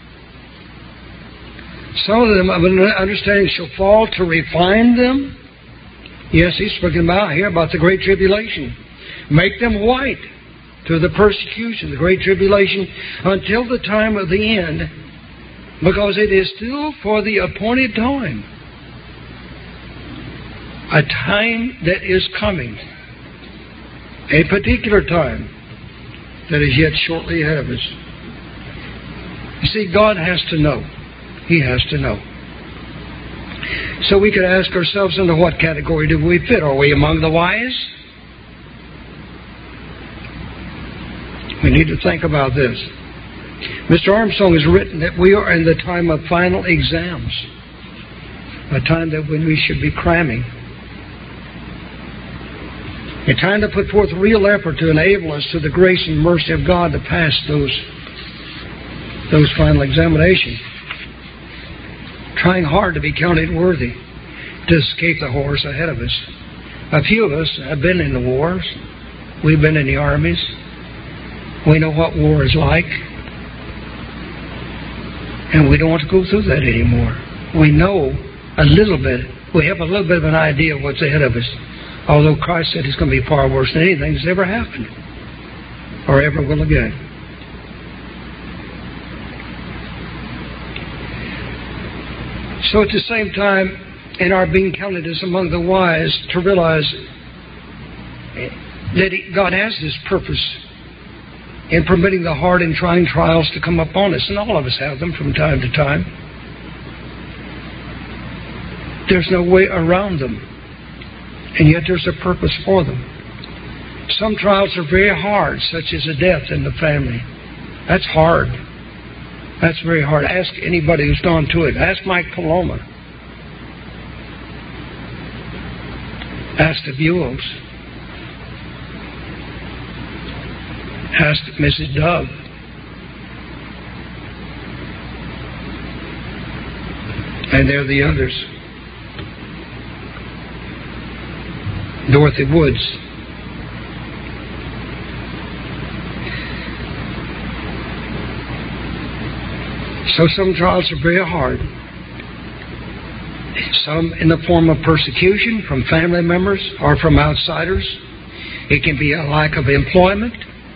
Some of them of understanding shall fall to refine them. Yes, he's speaking about here about the Great Tribulation. Make them white through the persecution, the Great Tribulation, until the time of the end, because it is still for the appointed time. A time that is coming. A particular time. that is yet shortly ahead of us. You see, God has to know. He has to know. So we could ask ourselves, into what category do we fit? Are we among the wise? We need to think about this. Mr. Armstrong has written that we are in the time of final exams, a time that when we should be cramming, a time to put forth real effort to enable us to the grace and mercy of God to pass those final examinations. Trying hard to be counted worthy to escape the horrors ahead of us. A few of us have been in the wars. We've been in the armies. We know what war is like. And we don't want to go through that anymore. We know a little bit. We have a little bit of an idea of what's ahead of us. Although Christ said it's going to be far worse than anything that's ever happened or ever will again. So at the same time, in our being counted as among the wise, to realize that God has this purpose in permitting the hard and trying trials to come upon us, and all of us have them from time to time. There's no way around them, and yet there's a purpose for them. Some trials are very hard, such as a death in the family. That's hard. That's very hard. Ask anybody who's gone to it. Ask Mike Paloma. Ask the Buells. Ask Mrs. Dove. And there are the others. Dorothy Woods. So some trials are very hard. Some in the form of persecution from family members or from outsiders. It can be a lack of employment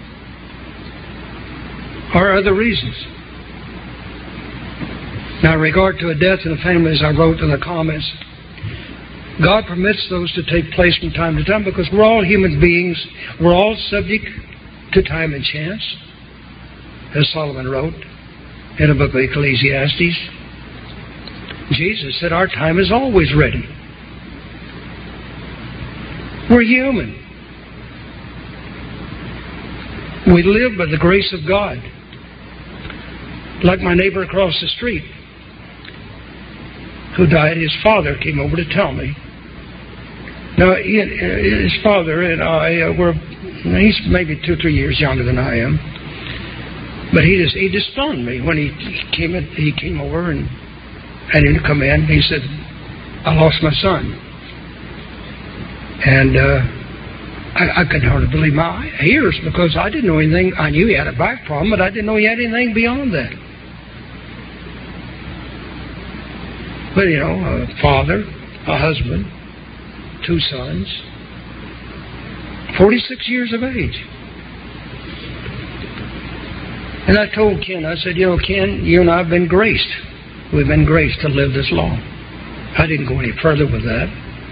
or other reasons. Now, in regard to a death in the family, as I wrote in the comments, God permits those to take place from time to time because we're all human beings. We're all subject to time and chance, as Solomon wrote in the book of Ecclesiastes. Jesus said our time is always ready. We're human. We live by the grace of God. Like my neighbor across the street who died, his father came over to tell me. Now, his father and I he's maybe 2 or 3 years younger than I am. But he just stunned me when he came over and I didn't come in. He said, I lost my son. And I could hardly believe my ears because I didn't know anything. I knew he had a back problem, but I didn't know he had anything beyond that. But, a father, a husband, 2 sons, 46 years of age. And I told Ken, I said, Ken, you and I have been graced. We've been graced to live this long. I didn't go any further with that.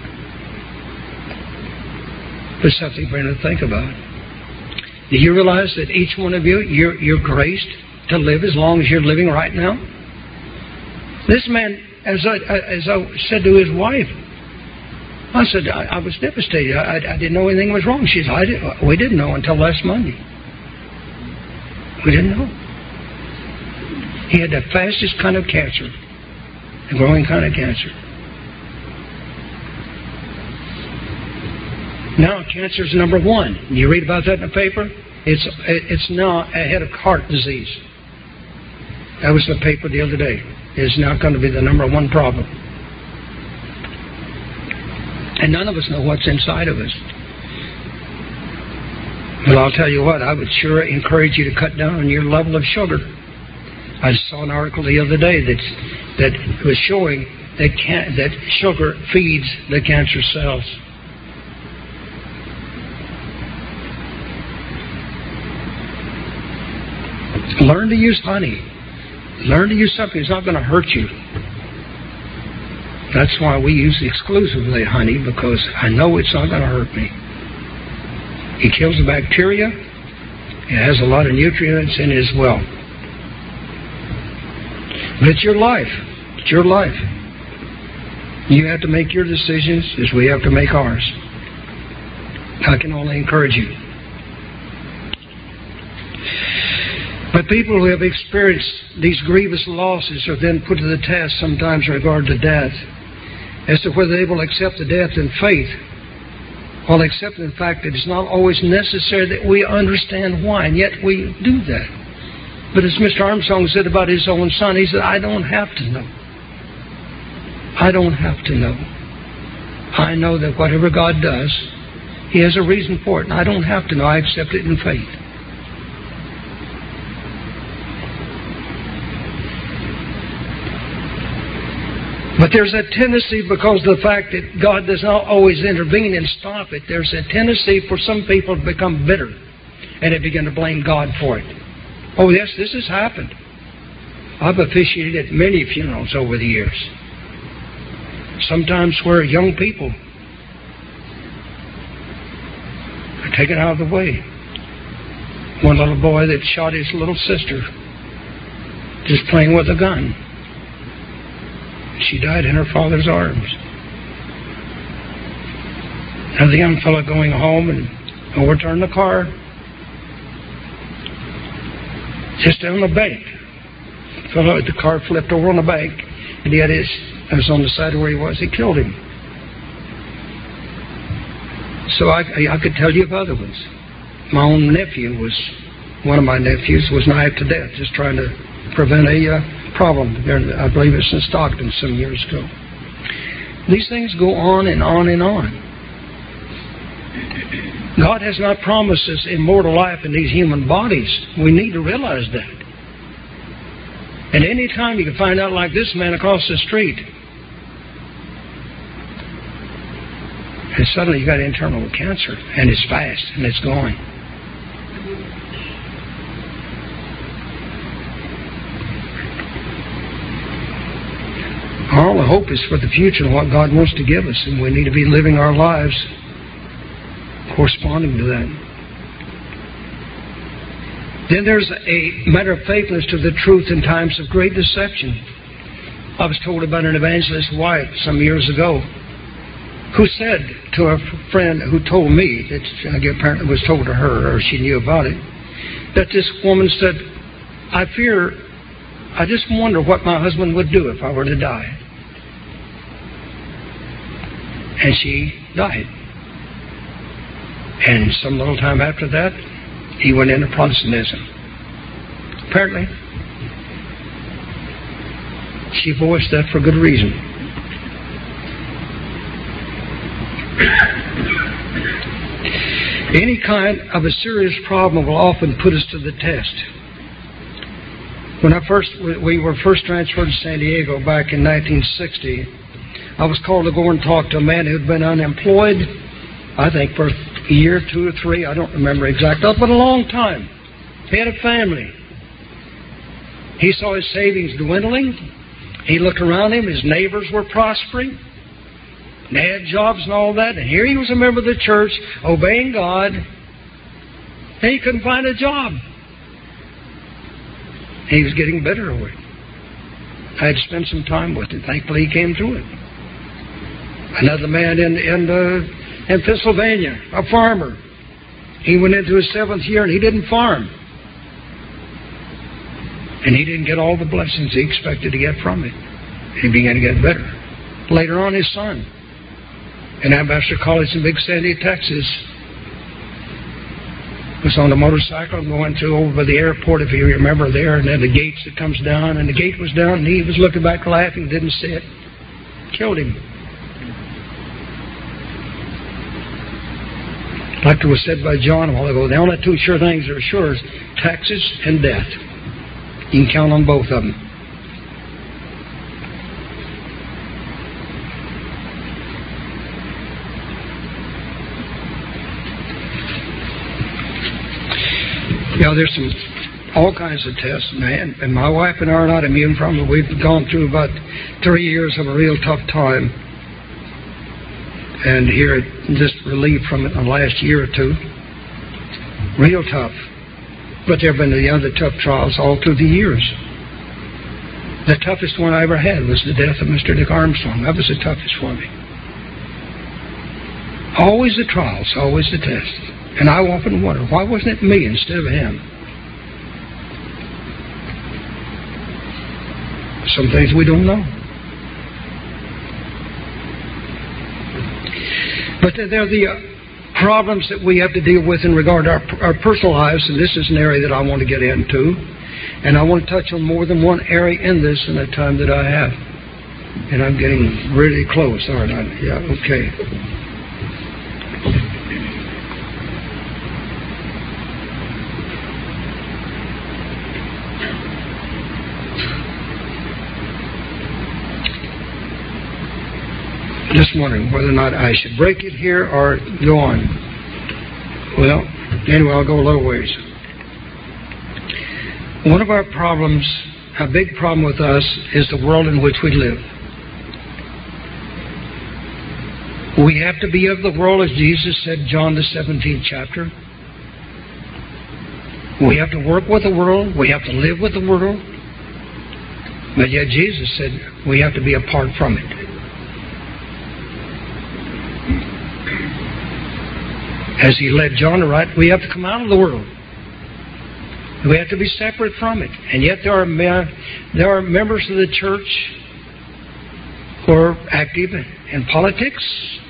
But something for him to think about. Do you realize that each one of you, you're graced to live as long as you're living right now? This man, as I said to his wife, I said, I was devastated. I didn't know anything was wrong. She said, we didn't know until last Monday. We didn't know. He had the fastest kind of cancer, a growing kind of cancer. Now cancer is number 1. You read about that in the paper? It's now ahead of heart disease. That was the paper the other day. It's now going to be the number 1 problem. And none of us know what's inside of us. Well, I'll tell you what, I would sure encourage you to cut down on your level of sugar. I saw an article the other day that was showing that sugar feeds the cancer cells. Learn to use honey. Learn to use something that's not going to hurt you. That's why we use exclusively honey, because I know it's not going to hurt me. It kills the bacteria. It has a lot of nutrients in it as well. But it's your life. It's your life. You have to make your decisions as we have to make ours. I can only encourage you. But people who have experienced these grievous losses are then put to the test sometimes in regard to death, as to whether they will accept the death in faith, while accepting the fact that it's not always necessary that we understand why, and yet we do that. But as Mr. Armstrong said about his own son, he said, I don't have to know. I don't have to know. I know that whatever God does, He has a reason for it, and I don't have to know. I accept it in faith. But there's a tendency, because of the fact that God does not always intervene and stop it, there's a tendency for some people to become bitter, and they begin to blame God for it. Oh yes, this has happened. I've officiated at many funerals over the years. Sometimes where young people are taken out of the way. One little boy that shot his little sister just playing with a gun. She died in her father's arms. Another young fellow going home and overturned the car. Just down the bank. The car flipped over on the bank, and he had his, I was on the side of where he was, he killed him. So I could tell you of other ones. My own nephew one of my nephews was knifed to death, just trying to prevent a problem there. I believe it's in Stockton some years ago. These things go on and on and on. God has not promised us immortal life in these human bodies. We need to realize that. And any time you can find out, like this man across the street, and suddenly you got internal cancer, and it's fast, and it's going. All the hope is for the future and what God wants to give us, and we need to be living our lives corresponding to that. Then there's a matter of faithfulness to the truth in times of great deception. I was told about an evangelist's wife some years ago who said to a friend who told me, that apparently was told to her, or she knew about it, that this woman said, I just wonder what my husband would do if I were to die. And she died. And some little time after that, he went into Protestantism. Apparently, she voiced that for good reason. Any kind of a serious problem will often put us to the test. When we were first transferred to San Diego back in 1960, I was called to go and talk to a man who had been unemployed, I think for a year, 2 or 3, I don't remember exactly, but a long time. He had a family. He saw his savings dwindling. He looked around him, his neighbors were prospering. They had jobs and all that, and here he was a member of the church, obeying God, and he couldn't find a job. He was getting bitter over it. I had to spend some time with him. Thankfully, he came through it. Another man in Pennsylvania, a farmer. He went into his 7th year and he didn't farm. And he didn't get all the blessings he expected to get from it. He began to get bitter. Later on, his son, in Ambassador College in Big Sandy, Texas, was on a motorcycle going over by the airport, if you remember there, and then the gates that comes down, and the gate was down, and he was looking back laughing, didn't see it. Killed him. Like it was said by John a while ago, the only 2 sure things that are sure is taxes and death. You can count on both of them. There's all kinds of tests, man, and my wife and I are not immune from it. We've gone through about 3 years of a real tough time, and here just relieved from it in the last year or 2. Real tough. But there have been the other tough trials all through the years. The toughest one I ever had was the death of Mr. Dick Armstrong. That was the toughest for me. Always the trials, always the tests. And I often wonder, why wasn't it me instead of him? Some things we don't know. But there are the problems that we have to deal with in regard to our personal lives, and this is an area that I want to get into. And I want to touch on more than one area in this in the time that I have. And I'm getting really close, aren't I? Yeah, okay. Just wondering whether or not I should break it here or go on. Well, anyway, I'll go a little ways. One of our problems, a big problem with us, is the world in which we live. We have to be of the world, as Jesus said in John the 17th chapter. We have to work with the world. We have to live with the world. But yet Jesus said we have to be apart from it. As He led John to write, we have to come out of the world. We have to be separate from it. And yet there are members of the church who are active in politics.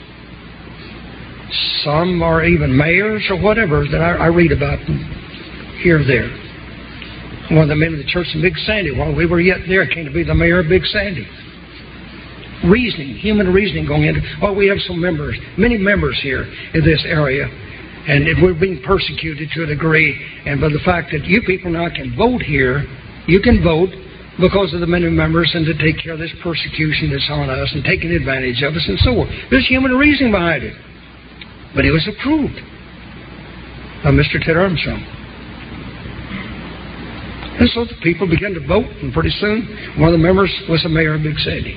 Some are even mayors or whatever that I read about here or there. One of the men of the church in Big Sandy, while we were yet there, came to be the mayor of Big Sandy. Reasoning, human reasoning going into, we have some members, many members here in this area. And we're being persecuted to a degree. And by the fact that you people now can vote here, you can vote because of the many members and to take care of this persecution that's on us and taking advantage of us and so on. There's human reasoning behind it. But it was approved by Mr. Ted Armstrong. And so the people began to vote, and pretty soon one of the members was the mayor of Big Sandy.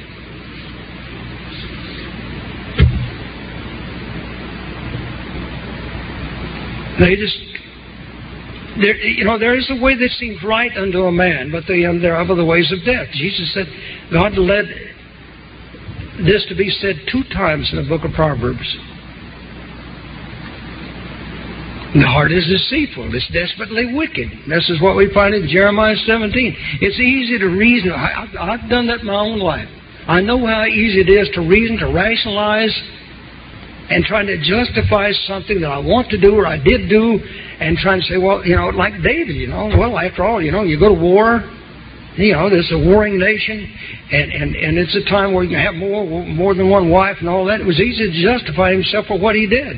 They just, there is a way that seems right unto a man, but there are other ways of death. Jesus said, God led this to be said 2 times in the book of Proverbs. The heart is deceitful. It's desperately wicked. This is what we find in Jeremiah 17. It's easy to reason. I've done that in my own life. I know how easy it is to reason, to rationalize, and trying to justify something that I want to do or I did do, and trying to say, like David, after all, you go to war, there's a warring nation, and it's a time where you can have more than one wife and all that. It was easy to justify himself for what he did.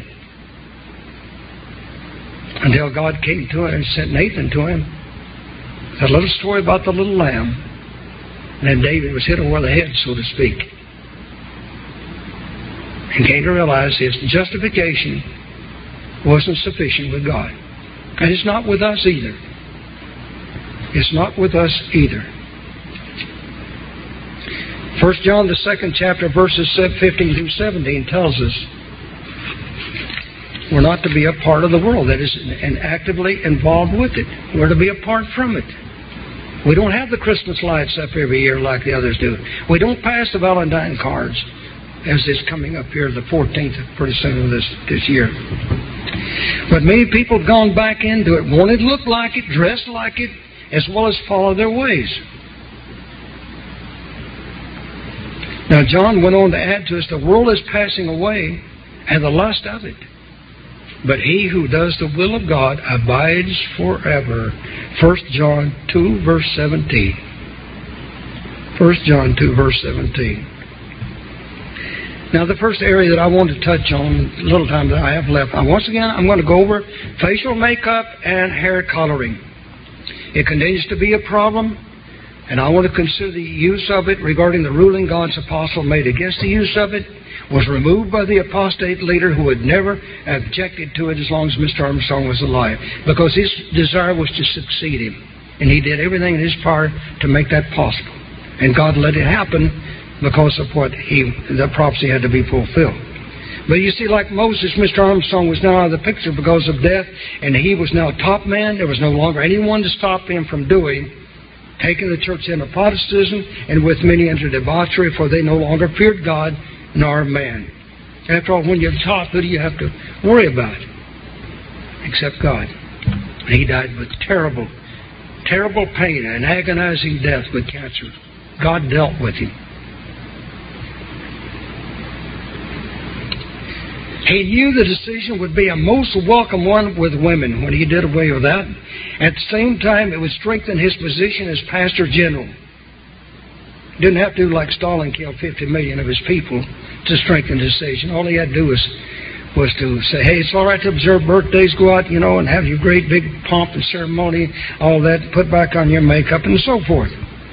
Until God came to him and sent Nathan to him. That little story about the little lamb. And then David was hit over the head, so to speak. And came to realize his justification wasn't sufficient with God. And it's not with us either. It's not with us either. 1 John, the 2nd chapter, verses 15 through 17 tells us we're not to be a part of the world, that is, and actively involved with it. We're to be apart from it. We don't have the Christmas lights up every year like the others do. We don't pass the Valentine cards, as is coming up here the 14th, pretty soon of this year. But many people have gone back into it, wanted to look like it, dress like it, as well as follow their ways. Now John went on to add to us, the world is passing away and the lust of it. But he who does the will of God abides forever. 1 John 2, verse 17. 1 John 2, verse 17. Now, the first area that I want to touch on, the little time that I have left, once again, I'm going to go over facial makeup and hair coloring. It continues to be a problem, and I want to consider the use of it regarding the ruling God's apostle made against the use of it, was removed by the apostate leader who had never objected to it as long as Mr. Armstrong was alive, because his desire was to succeed him, and he did everything in his power to make that possible. And God let it happen because of the prophecy had to be fulfilled. But you see, like Moses, Mr. Armstrong was now out of the picture because of death, and he was now top man. There was no longer anyone to stop him from taking the church into Protestantism, and with many into debauchery, for they no longer feared God nor man. After all, when you're top, who do you have to worry about? Except God. And he died with terrible, terrible pain and agonizing death with cancer. God dealt with him. He knew the decision would be a most welcome one with women when he did away with that. At the same time, it would strengthen his position as pastor general. Didn't have to do like Stalin, kill 50 million of his people to strengthen the decision. All he had to do was to say, hey, it's all right to observe birthdays, go out, and have your great big pomp and ceremony, all that, put back on your makeup and so forth.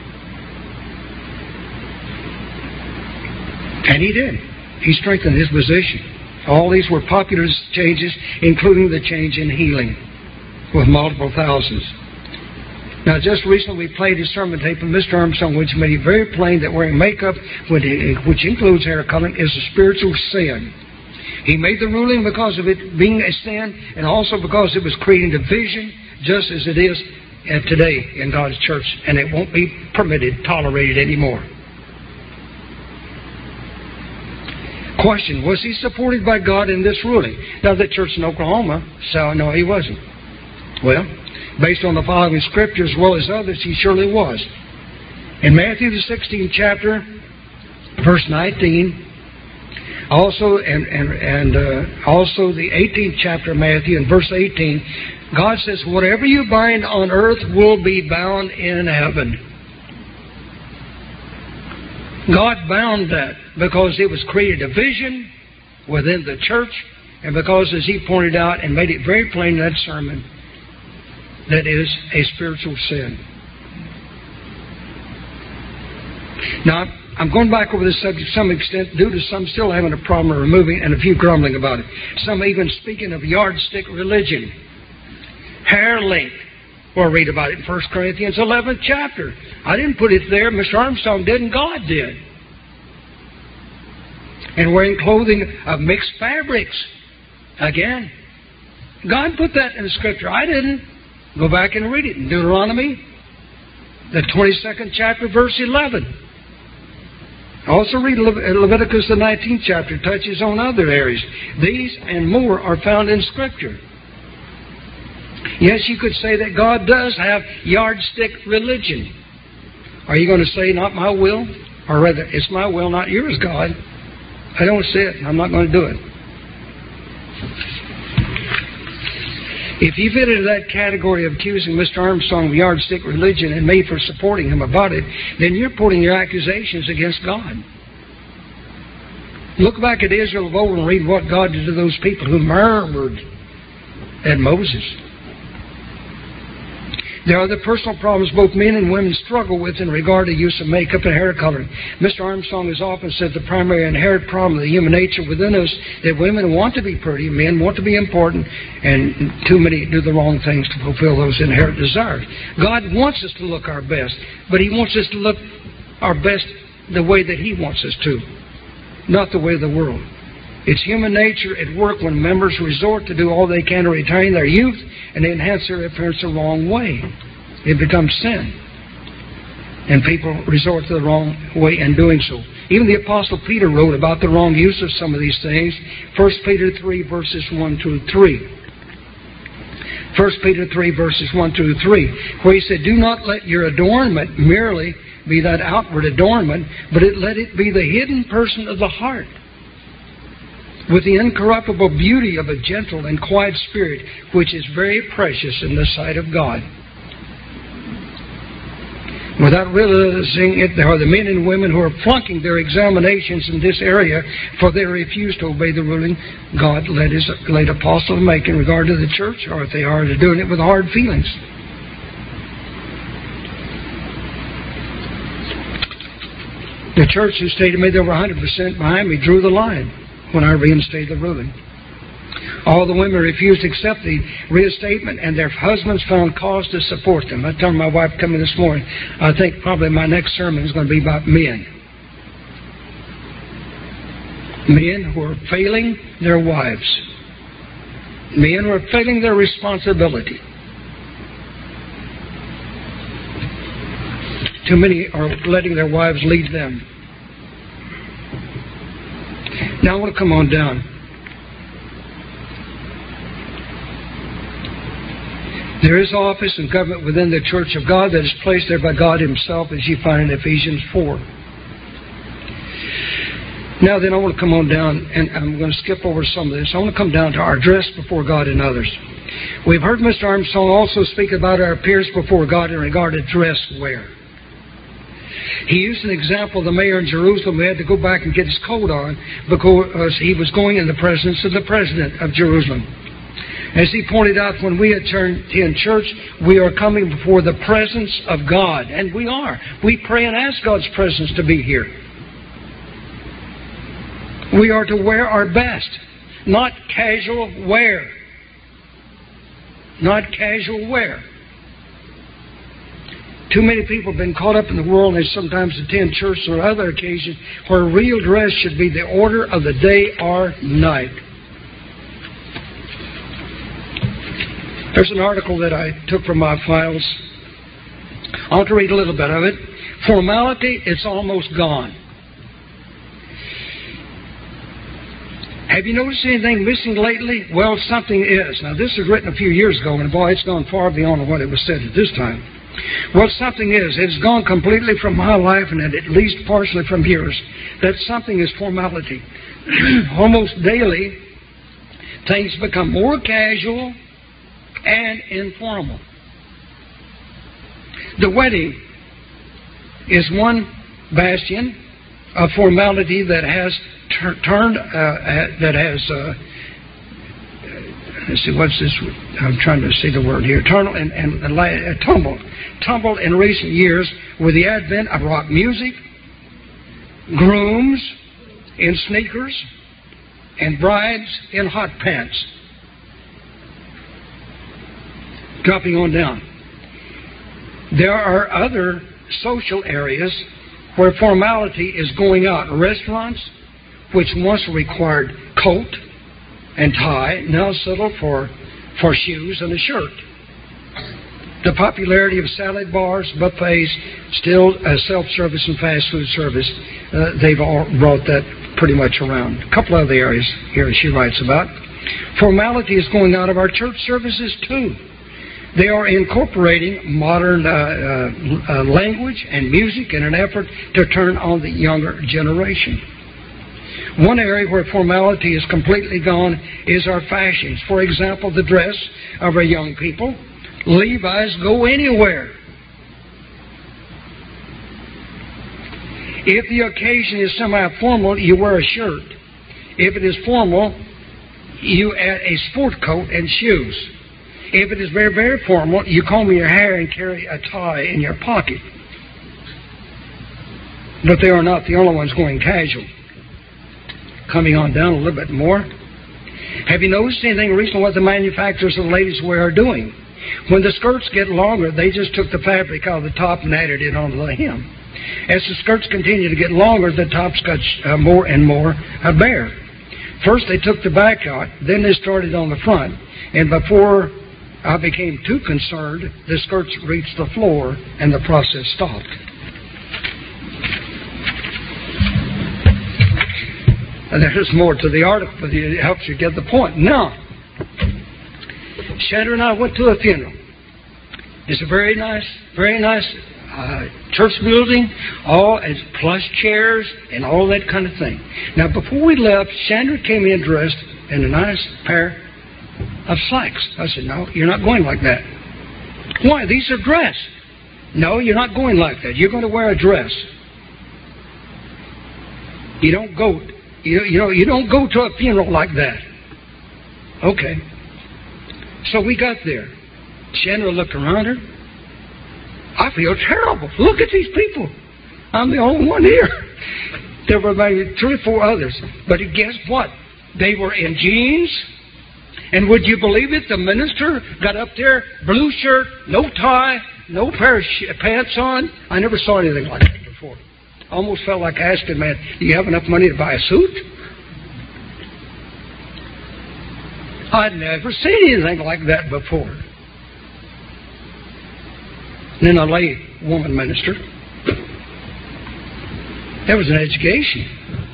And he did. He strengthened his position. All these were popular changes, including the change in healing, with multiple thousands. Now, just recently we played a sermon tape of Mr. Armstrong, which made it very plain that wearing makeup, which includes hair coloring, is a spiritual sin. He made the ruling because of it being a sin, and also because it was creating division, just as it is today in God's church, and it won't be permitted, tolerated anymore. Question, was he supported by God in this ruling? Now, the church in Oklahoma, so no, he wasn't. Well, based on the following scripture as well as others, he surely was. In Matthew the 16th chapter, verse 19, also also the 18th chapter of Matthew, in verse 18, God says, whatever you bind on earth will be bound in heaven. God bound that because it was created a division within the church, and because, as he pointed out and made it very plain in that sermon, that is a spiritual sin. Now, I'm going back over this subject to some extent due to some still having a problem removing and a few grumbling about it. Some even speaking of yardstick religion. Hair length. We'll read about it in 1 Corinthians 11th chapter. I didn't put it there. Mr. Armstrong did, and God did. And wearing clothing of mixed fabrics. Again, God put that in the Scripture. I didn't. Go back and read it in Deuteronomy, the 22nd chapter, verse 11. Also read Leviticus, the 19th chapter. Touches on other areas. These and more are found in Scripture. Yes, you could say that God does have yardstick religion. Are you going to say, not my will? Or rather, it's my will, not yours, God. I don't see it. I'm not going to do it. If you fit into that category of accusing Mr. Armstrong of yardstick religion and me for supporting him about it, then you're putting your accusations against God. Look back at Israel of old and read what God did to those people who murmured at Moses. There are the personal problems both men and women struggle with in regard to use of makeup and hair coloring. Mr. Armstrong has often said the primary inherent problem of the human nature within us that women want to be pretty, men want to be important, and too many do the wrong things to fulfill those inherent desires. God wants us to look our best, but He wants us to look our best the way that He wants us to, not the way of the world. It's human nature at work when members resort to do all they can to retain their youth and enhance their appearance the wrong way. It becomes sin. And people resort to the wrong way in doing so. Even the Apostle Peter wrote about the wrong use of some of these things. 1 Peter 3, verses 1 through 3. 1 Peter 3, verses 1 through 3, where he said, do not let your adornment merely be that outward adornment, but let it be the hidden person of the heart, with the incorruptible beauty of a gentle and quiet spirit, which is very precious in the sight of God. Without realizing it, there are the men and women who are flunking their examinations in this area, for they refuse to obey the ruling God led His late apostle to make in regard to the church, or if they are, they're doing it with hard feelings. The church who stated to me they were 100% behind me drew the line when I reinstated the ruling. All the women refused to accept the reinstatement, and their husbands found cause to support them. I told my wife coming this morning, I think probably my next sermon is going to be about men. Men who are failing their wives. Men who are failing their responsibility. Too many are letting their wives lead them. Now I want to come on down. There is office and government within the church of God that is placed there by God Himself, as you find in Ephesians 4. Now then, I want to come on down, and I'm going to skip over some of this. I want to come down to our dress before God and others. We've heard Mr. Armstrong also speak about our appearance before God in regard to dress wear. He used an example of the mayor in Jerusalem who had to go back and get his coat on because he was going in the presence of the president of Jerusalem. As he pointed out, when we attend church, we are coming before the presence of God. And we are. We pray and ask God's presence to be here. We are to wear our best, not casual wear. Not casual wear. Too many people have been caught up in the world and they sometimes attend church or other occasions where real dress should be the order of the day or night. There's an article that I took from my files. I want to read a little bit of it. Formality, it's almost gone. Have you noticed anything missing lately? Well, something is. Now, this was written a few years ago, and boy, it's gone far beyond what it was said at this time. Well, something is. It's gone completely from my life and at least partially from yours. That something is formality. Almost daily, things become more casual and informal. The wedding is one bastion of formality that has let's see, what's this? I'm trying to see the word here. Tumbled in recent years with the advent of rock music, grooms in sneakers, and brides in hot pants. Dropping on down. There are other social areas where formality is going out. Restaurants, which once required coat and tie, now settle for shoes and a shirt. The popularity of salad bars, buffets, still self-service and fast food service, they've all brought that pretty much around. A couple other areas here she writes about. Formality is going out of our church services too. They are incorporating modern language and music in an effort to turn on the younger generation. One area where formality is completely gone is our fashions. For example, the dress of our young people. Levi's go anywhere. If the occasion is semi-formal, you wear a shirt. If it is formal, you add a sport coat and shoes. If it is very, very formal, you comb your hair and carry a tie in your pocket. But they are not the only ones going casual. Coming on down a little bit more. Have you noticed anything recently what the manufacturers of ladies' wear are doing? When the skirts get longer, they just took the fabric out of the top and added it onto the hem. As the skirts continue to get longer, the tops got more and more bare. First they took the back out, then they started on the front. And before I became too concerned, the skirts reached the floor and the process stopped. And there's more to the article, but it helps you get the point. Now, Chandra and I went to a funeral. It's a very nice church building, all as plush chairs and all that kind of thing. Now, before we left, Chandra came in dressed in a nice pair of slacks. I said, no, you're not going like that. Why? These are dress. No, you're not going like that. You're going to wear a dress. You don't go to a funeral like that. Okay. So we got there. Chandra looked around her. I feel terrible. Look at these people. I'm the only one here. There were maybe 3 or 4 others. But guess what? They were in jeans. And would you believe it? The minister got up there, blue shirt, no tie, no pair of pants on. I never saw anything like that before. Almost felt like asking, man, do you have enough money to buy a suit? I'd never seen anything like that before. And then a lay woman minister. That was an education.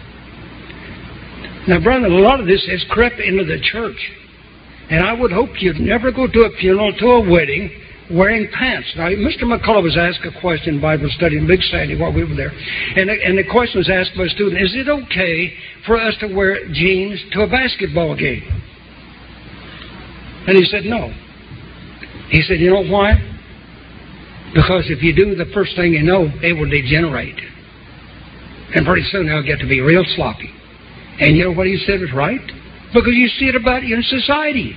Now, brother, a lot of this has crept into the church. And I would hope you'd never go to a funeral, to a wedding, wearing pants. Now, Mr. McCullough was asked a question in Bible study in Big Sandy while we were there. And the question was asked by a student, is it okay for us to wear jeans to a basketball game? And he said, no. He said, you know why? Because if you do, the first thing you know, it will degenerate. And pretty soon it'll get to be real sloppy. And you know what he said was right? Because you see it about you in society.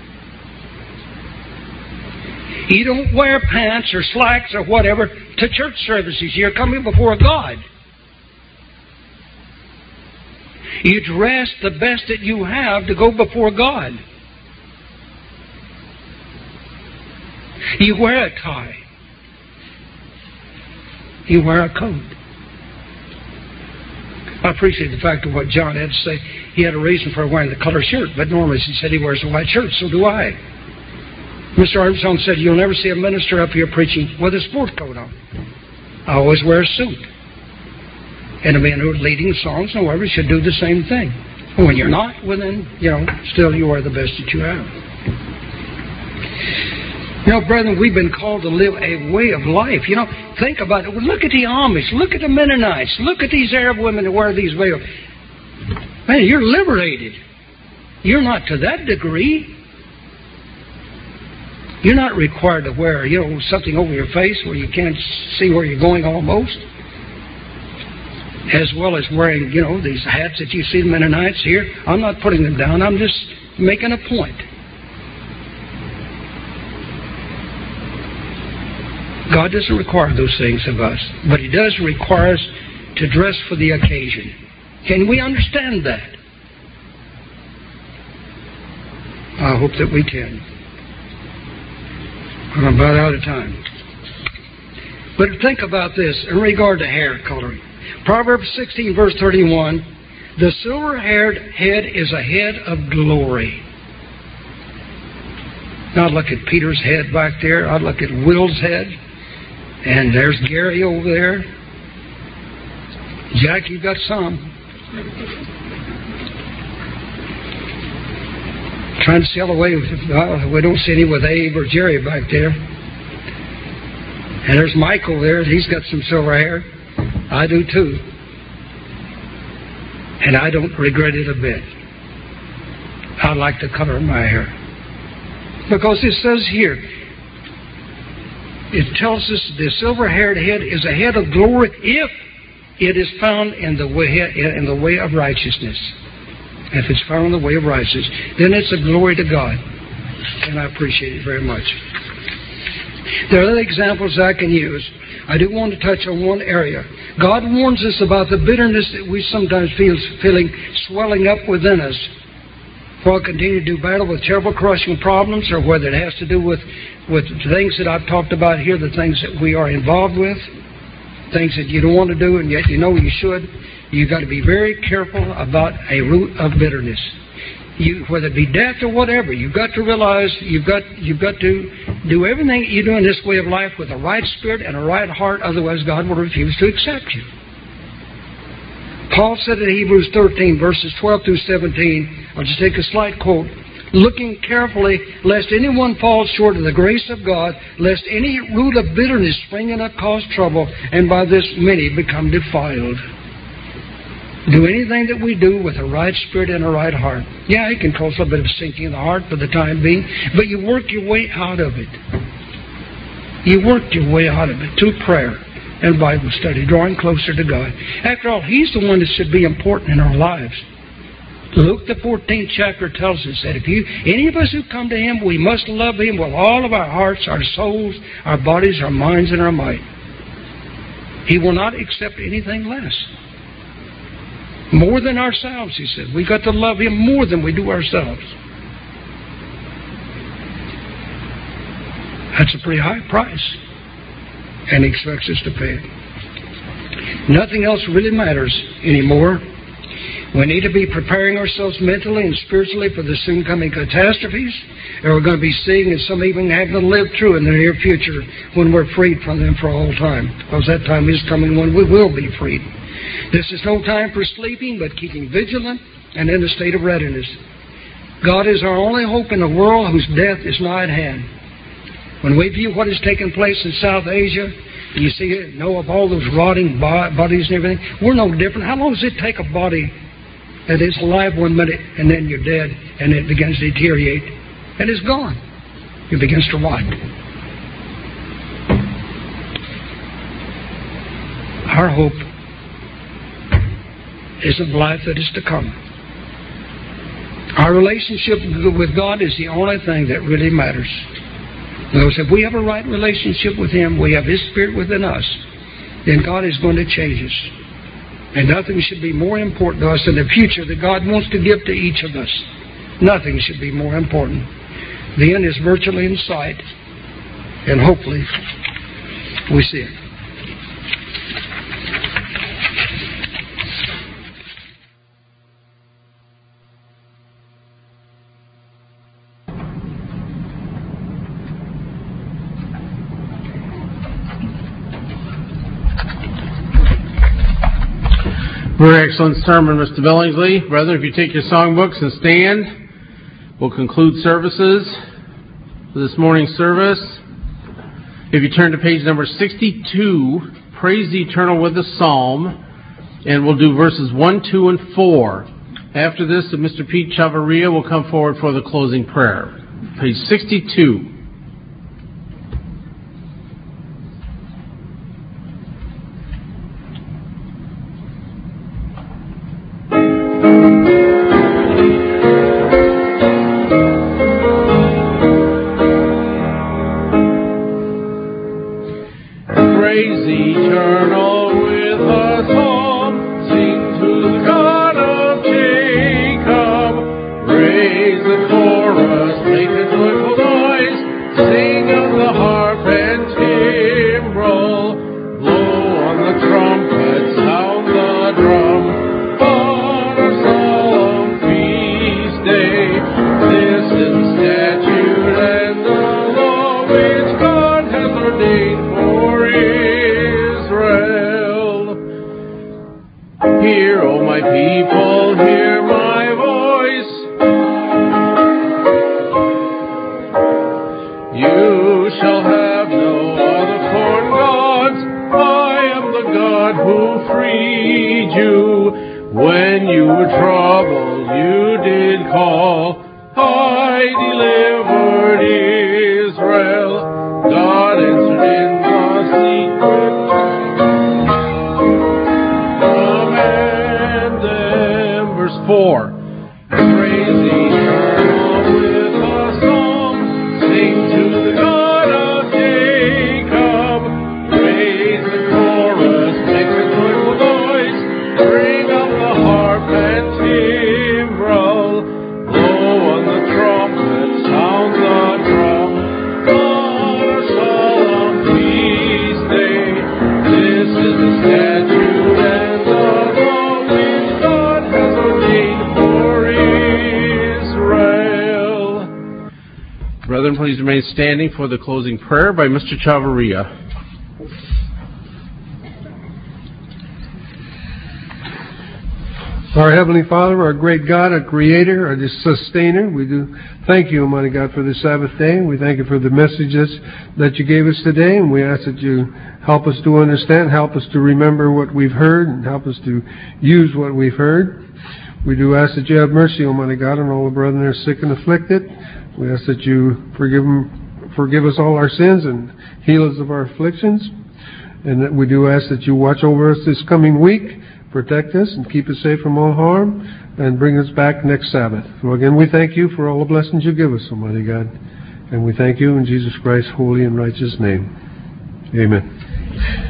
You don't wear pants or slacks or whatever to church services. You're coming before God. You dress the best that you have to go before God. You wear a tie. You wear a coat. I appreciate the fact of what John had to say. He had a reason for wearing the color shirt, but normally he said he wears a white shirt, so do I. Mr. Armstrong said, you'll never see a minister up here preaching with a sport coat on. I always wear a suit. And a man who is leading songs, however, should do the same thing. When you're not, well then, still you wear the best that you have. Brethren, we've been called to live a way of life. Think about it. Look at the Amish. Look at the Mennonites. Look at these Arab women that wear these veils. Man, you're liberated. You're not to that degree. You're not required to wear, something over your face where you can't see where you're going almost. As well as wearing, these hats that you see the Mennonites here. I'm not putting them down. I'm just making a point. God doesn't require those things of us, but He does require us to dress for the occasion. Can we understand that? I hope that we can. I'm about out of time. But think about this in regard to hair coloring. Proverbs 16, verse 31, the silver-haired head is a head of glory. Now I'd look at Peter's head back there. I'd look at Will's head. And there's Gary over there. Jack, you got some. Trying to sail away. We don't see any with Abe or Jerry back there. And there's Michael there. He's got some silver hair. I do too. And I don't regret it a bit. I like the color of my hair. Because it says here, it tells us the silver-haired head is a head of glory if it is found in the way of righteousness. If it's found in the way of righteousness, then it's a glory to God. And I appreciate it very much. There are other examples I can use. I do want to touch on one area. God warns us about the bitterness that we sometimes feeling swelling up within us. While continue to do battle with terrible crushing problems, or whether it has to do with things that I've talked about here, the things that we are involved with, things that you don't want to do and yet you know you should, you've got to be very careful about a root of bitterness. Whether it be death or whatever, you've got to realize you've got to do everything that you do in this way of life with a right spirit and a right heart, otherwise God will refuse to accept you. Paul said in Hebrews 13, verses 12 through 17, I'll just take a slight quote, looking carefully lest anyone fall short of the grace of God, lest any root of bitterness springing up cause trouble, and by this many become defiled. Do anything that we do with a right spirit and a right heart. Yeah, it can cause a bit of sinking in the heart for the time being, but you work your way out of it. You work your way out of it through prayer and Bible study, drawing closer to God. After all, He's the one that should be important in our lives. Luke, the 14th chapter, tells us that if any of us who come to Him, we must love Him with all of our hearts, our souls, our bodies, our minds, and our might. He will not accept anything less. More than ourselves, He said. We've got to love Him more than we do ourselves. That's a pretty high price. And He expects us to pay it. Nothing else really matters anymore. We need to be preparing ourselves mentally and spiritually for the soon coming catastrophes, and we're going to be seeing, and some even having to live through in the near future when we're freed from them for all time. Because that time is coming when we will be freed. This is no time for sleeping, but keeping vigilant and in a state of readiness. God is our only hope in a world whose death is nigh at hand. When we view what has taken place in South Asia, you see it, know of all those rotting bodies and everything, we're no different. How long does it take a body that is alive 1 minute, and then you're dead, and it begins to deteriorate, and it's gone? It begins to rot. Our hope is of life that is to come. Our relationship with God is the only thing that really matters. Because if we have a right relationship with Him, we have His Spirit within us, then God is going to change us. And nothing should be more important to us than the future that God wants to give to each of us. Nothing should be more important. The end is virtually in sight, and hopefully we see it. Very excellent sermon, Mr. Billingsley. Brother, if you take your songbooks and stand, we'll conclude services for this morning's service. If you turn to page number 62, Praise the Eternal with a Psalm, and we'll do verses 1, 2, and 4. After this, Mr. Pete Chavarria will come forward for the closing prayer. Page 62. Please remain standing for the closing prayer by Mr. Chavarria. Our Heavenly Father, our great God, our Creator, our Sustainer, we do thank you, Almighty God, for this Sabbath day. We thank you for the messages that you gave us today, and we ask that you help us to understand, help us to remember what we've heard, and help us to use what we've heard. We do ask that you have mercy, Almighty God, on all the brethren that are sick and afflicted. We ask that you forgive us all our sins and heal us of our afflictions. And that we do ask that you watch over us this coming week, protect us and keep us safe from all harm, and bring us back next Sabbath. So again, we thank you for all the blessings you give us, Almighty God. And we thank you in Jesus Christ's holy and righteous name. Amen.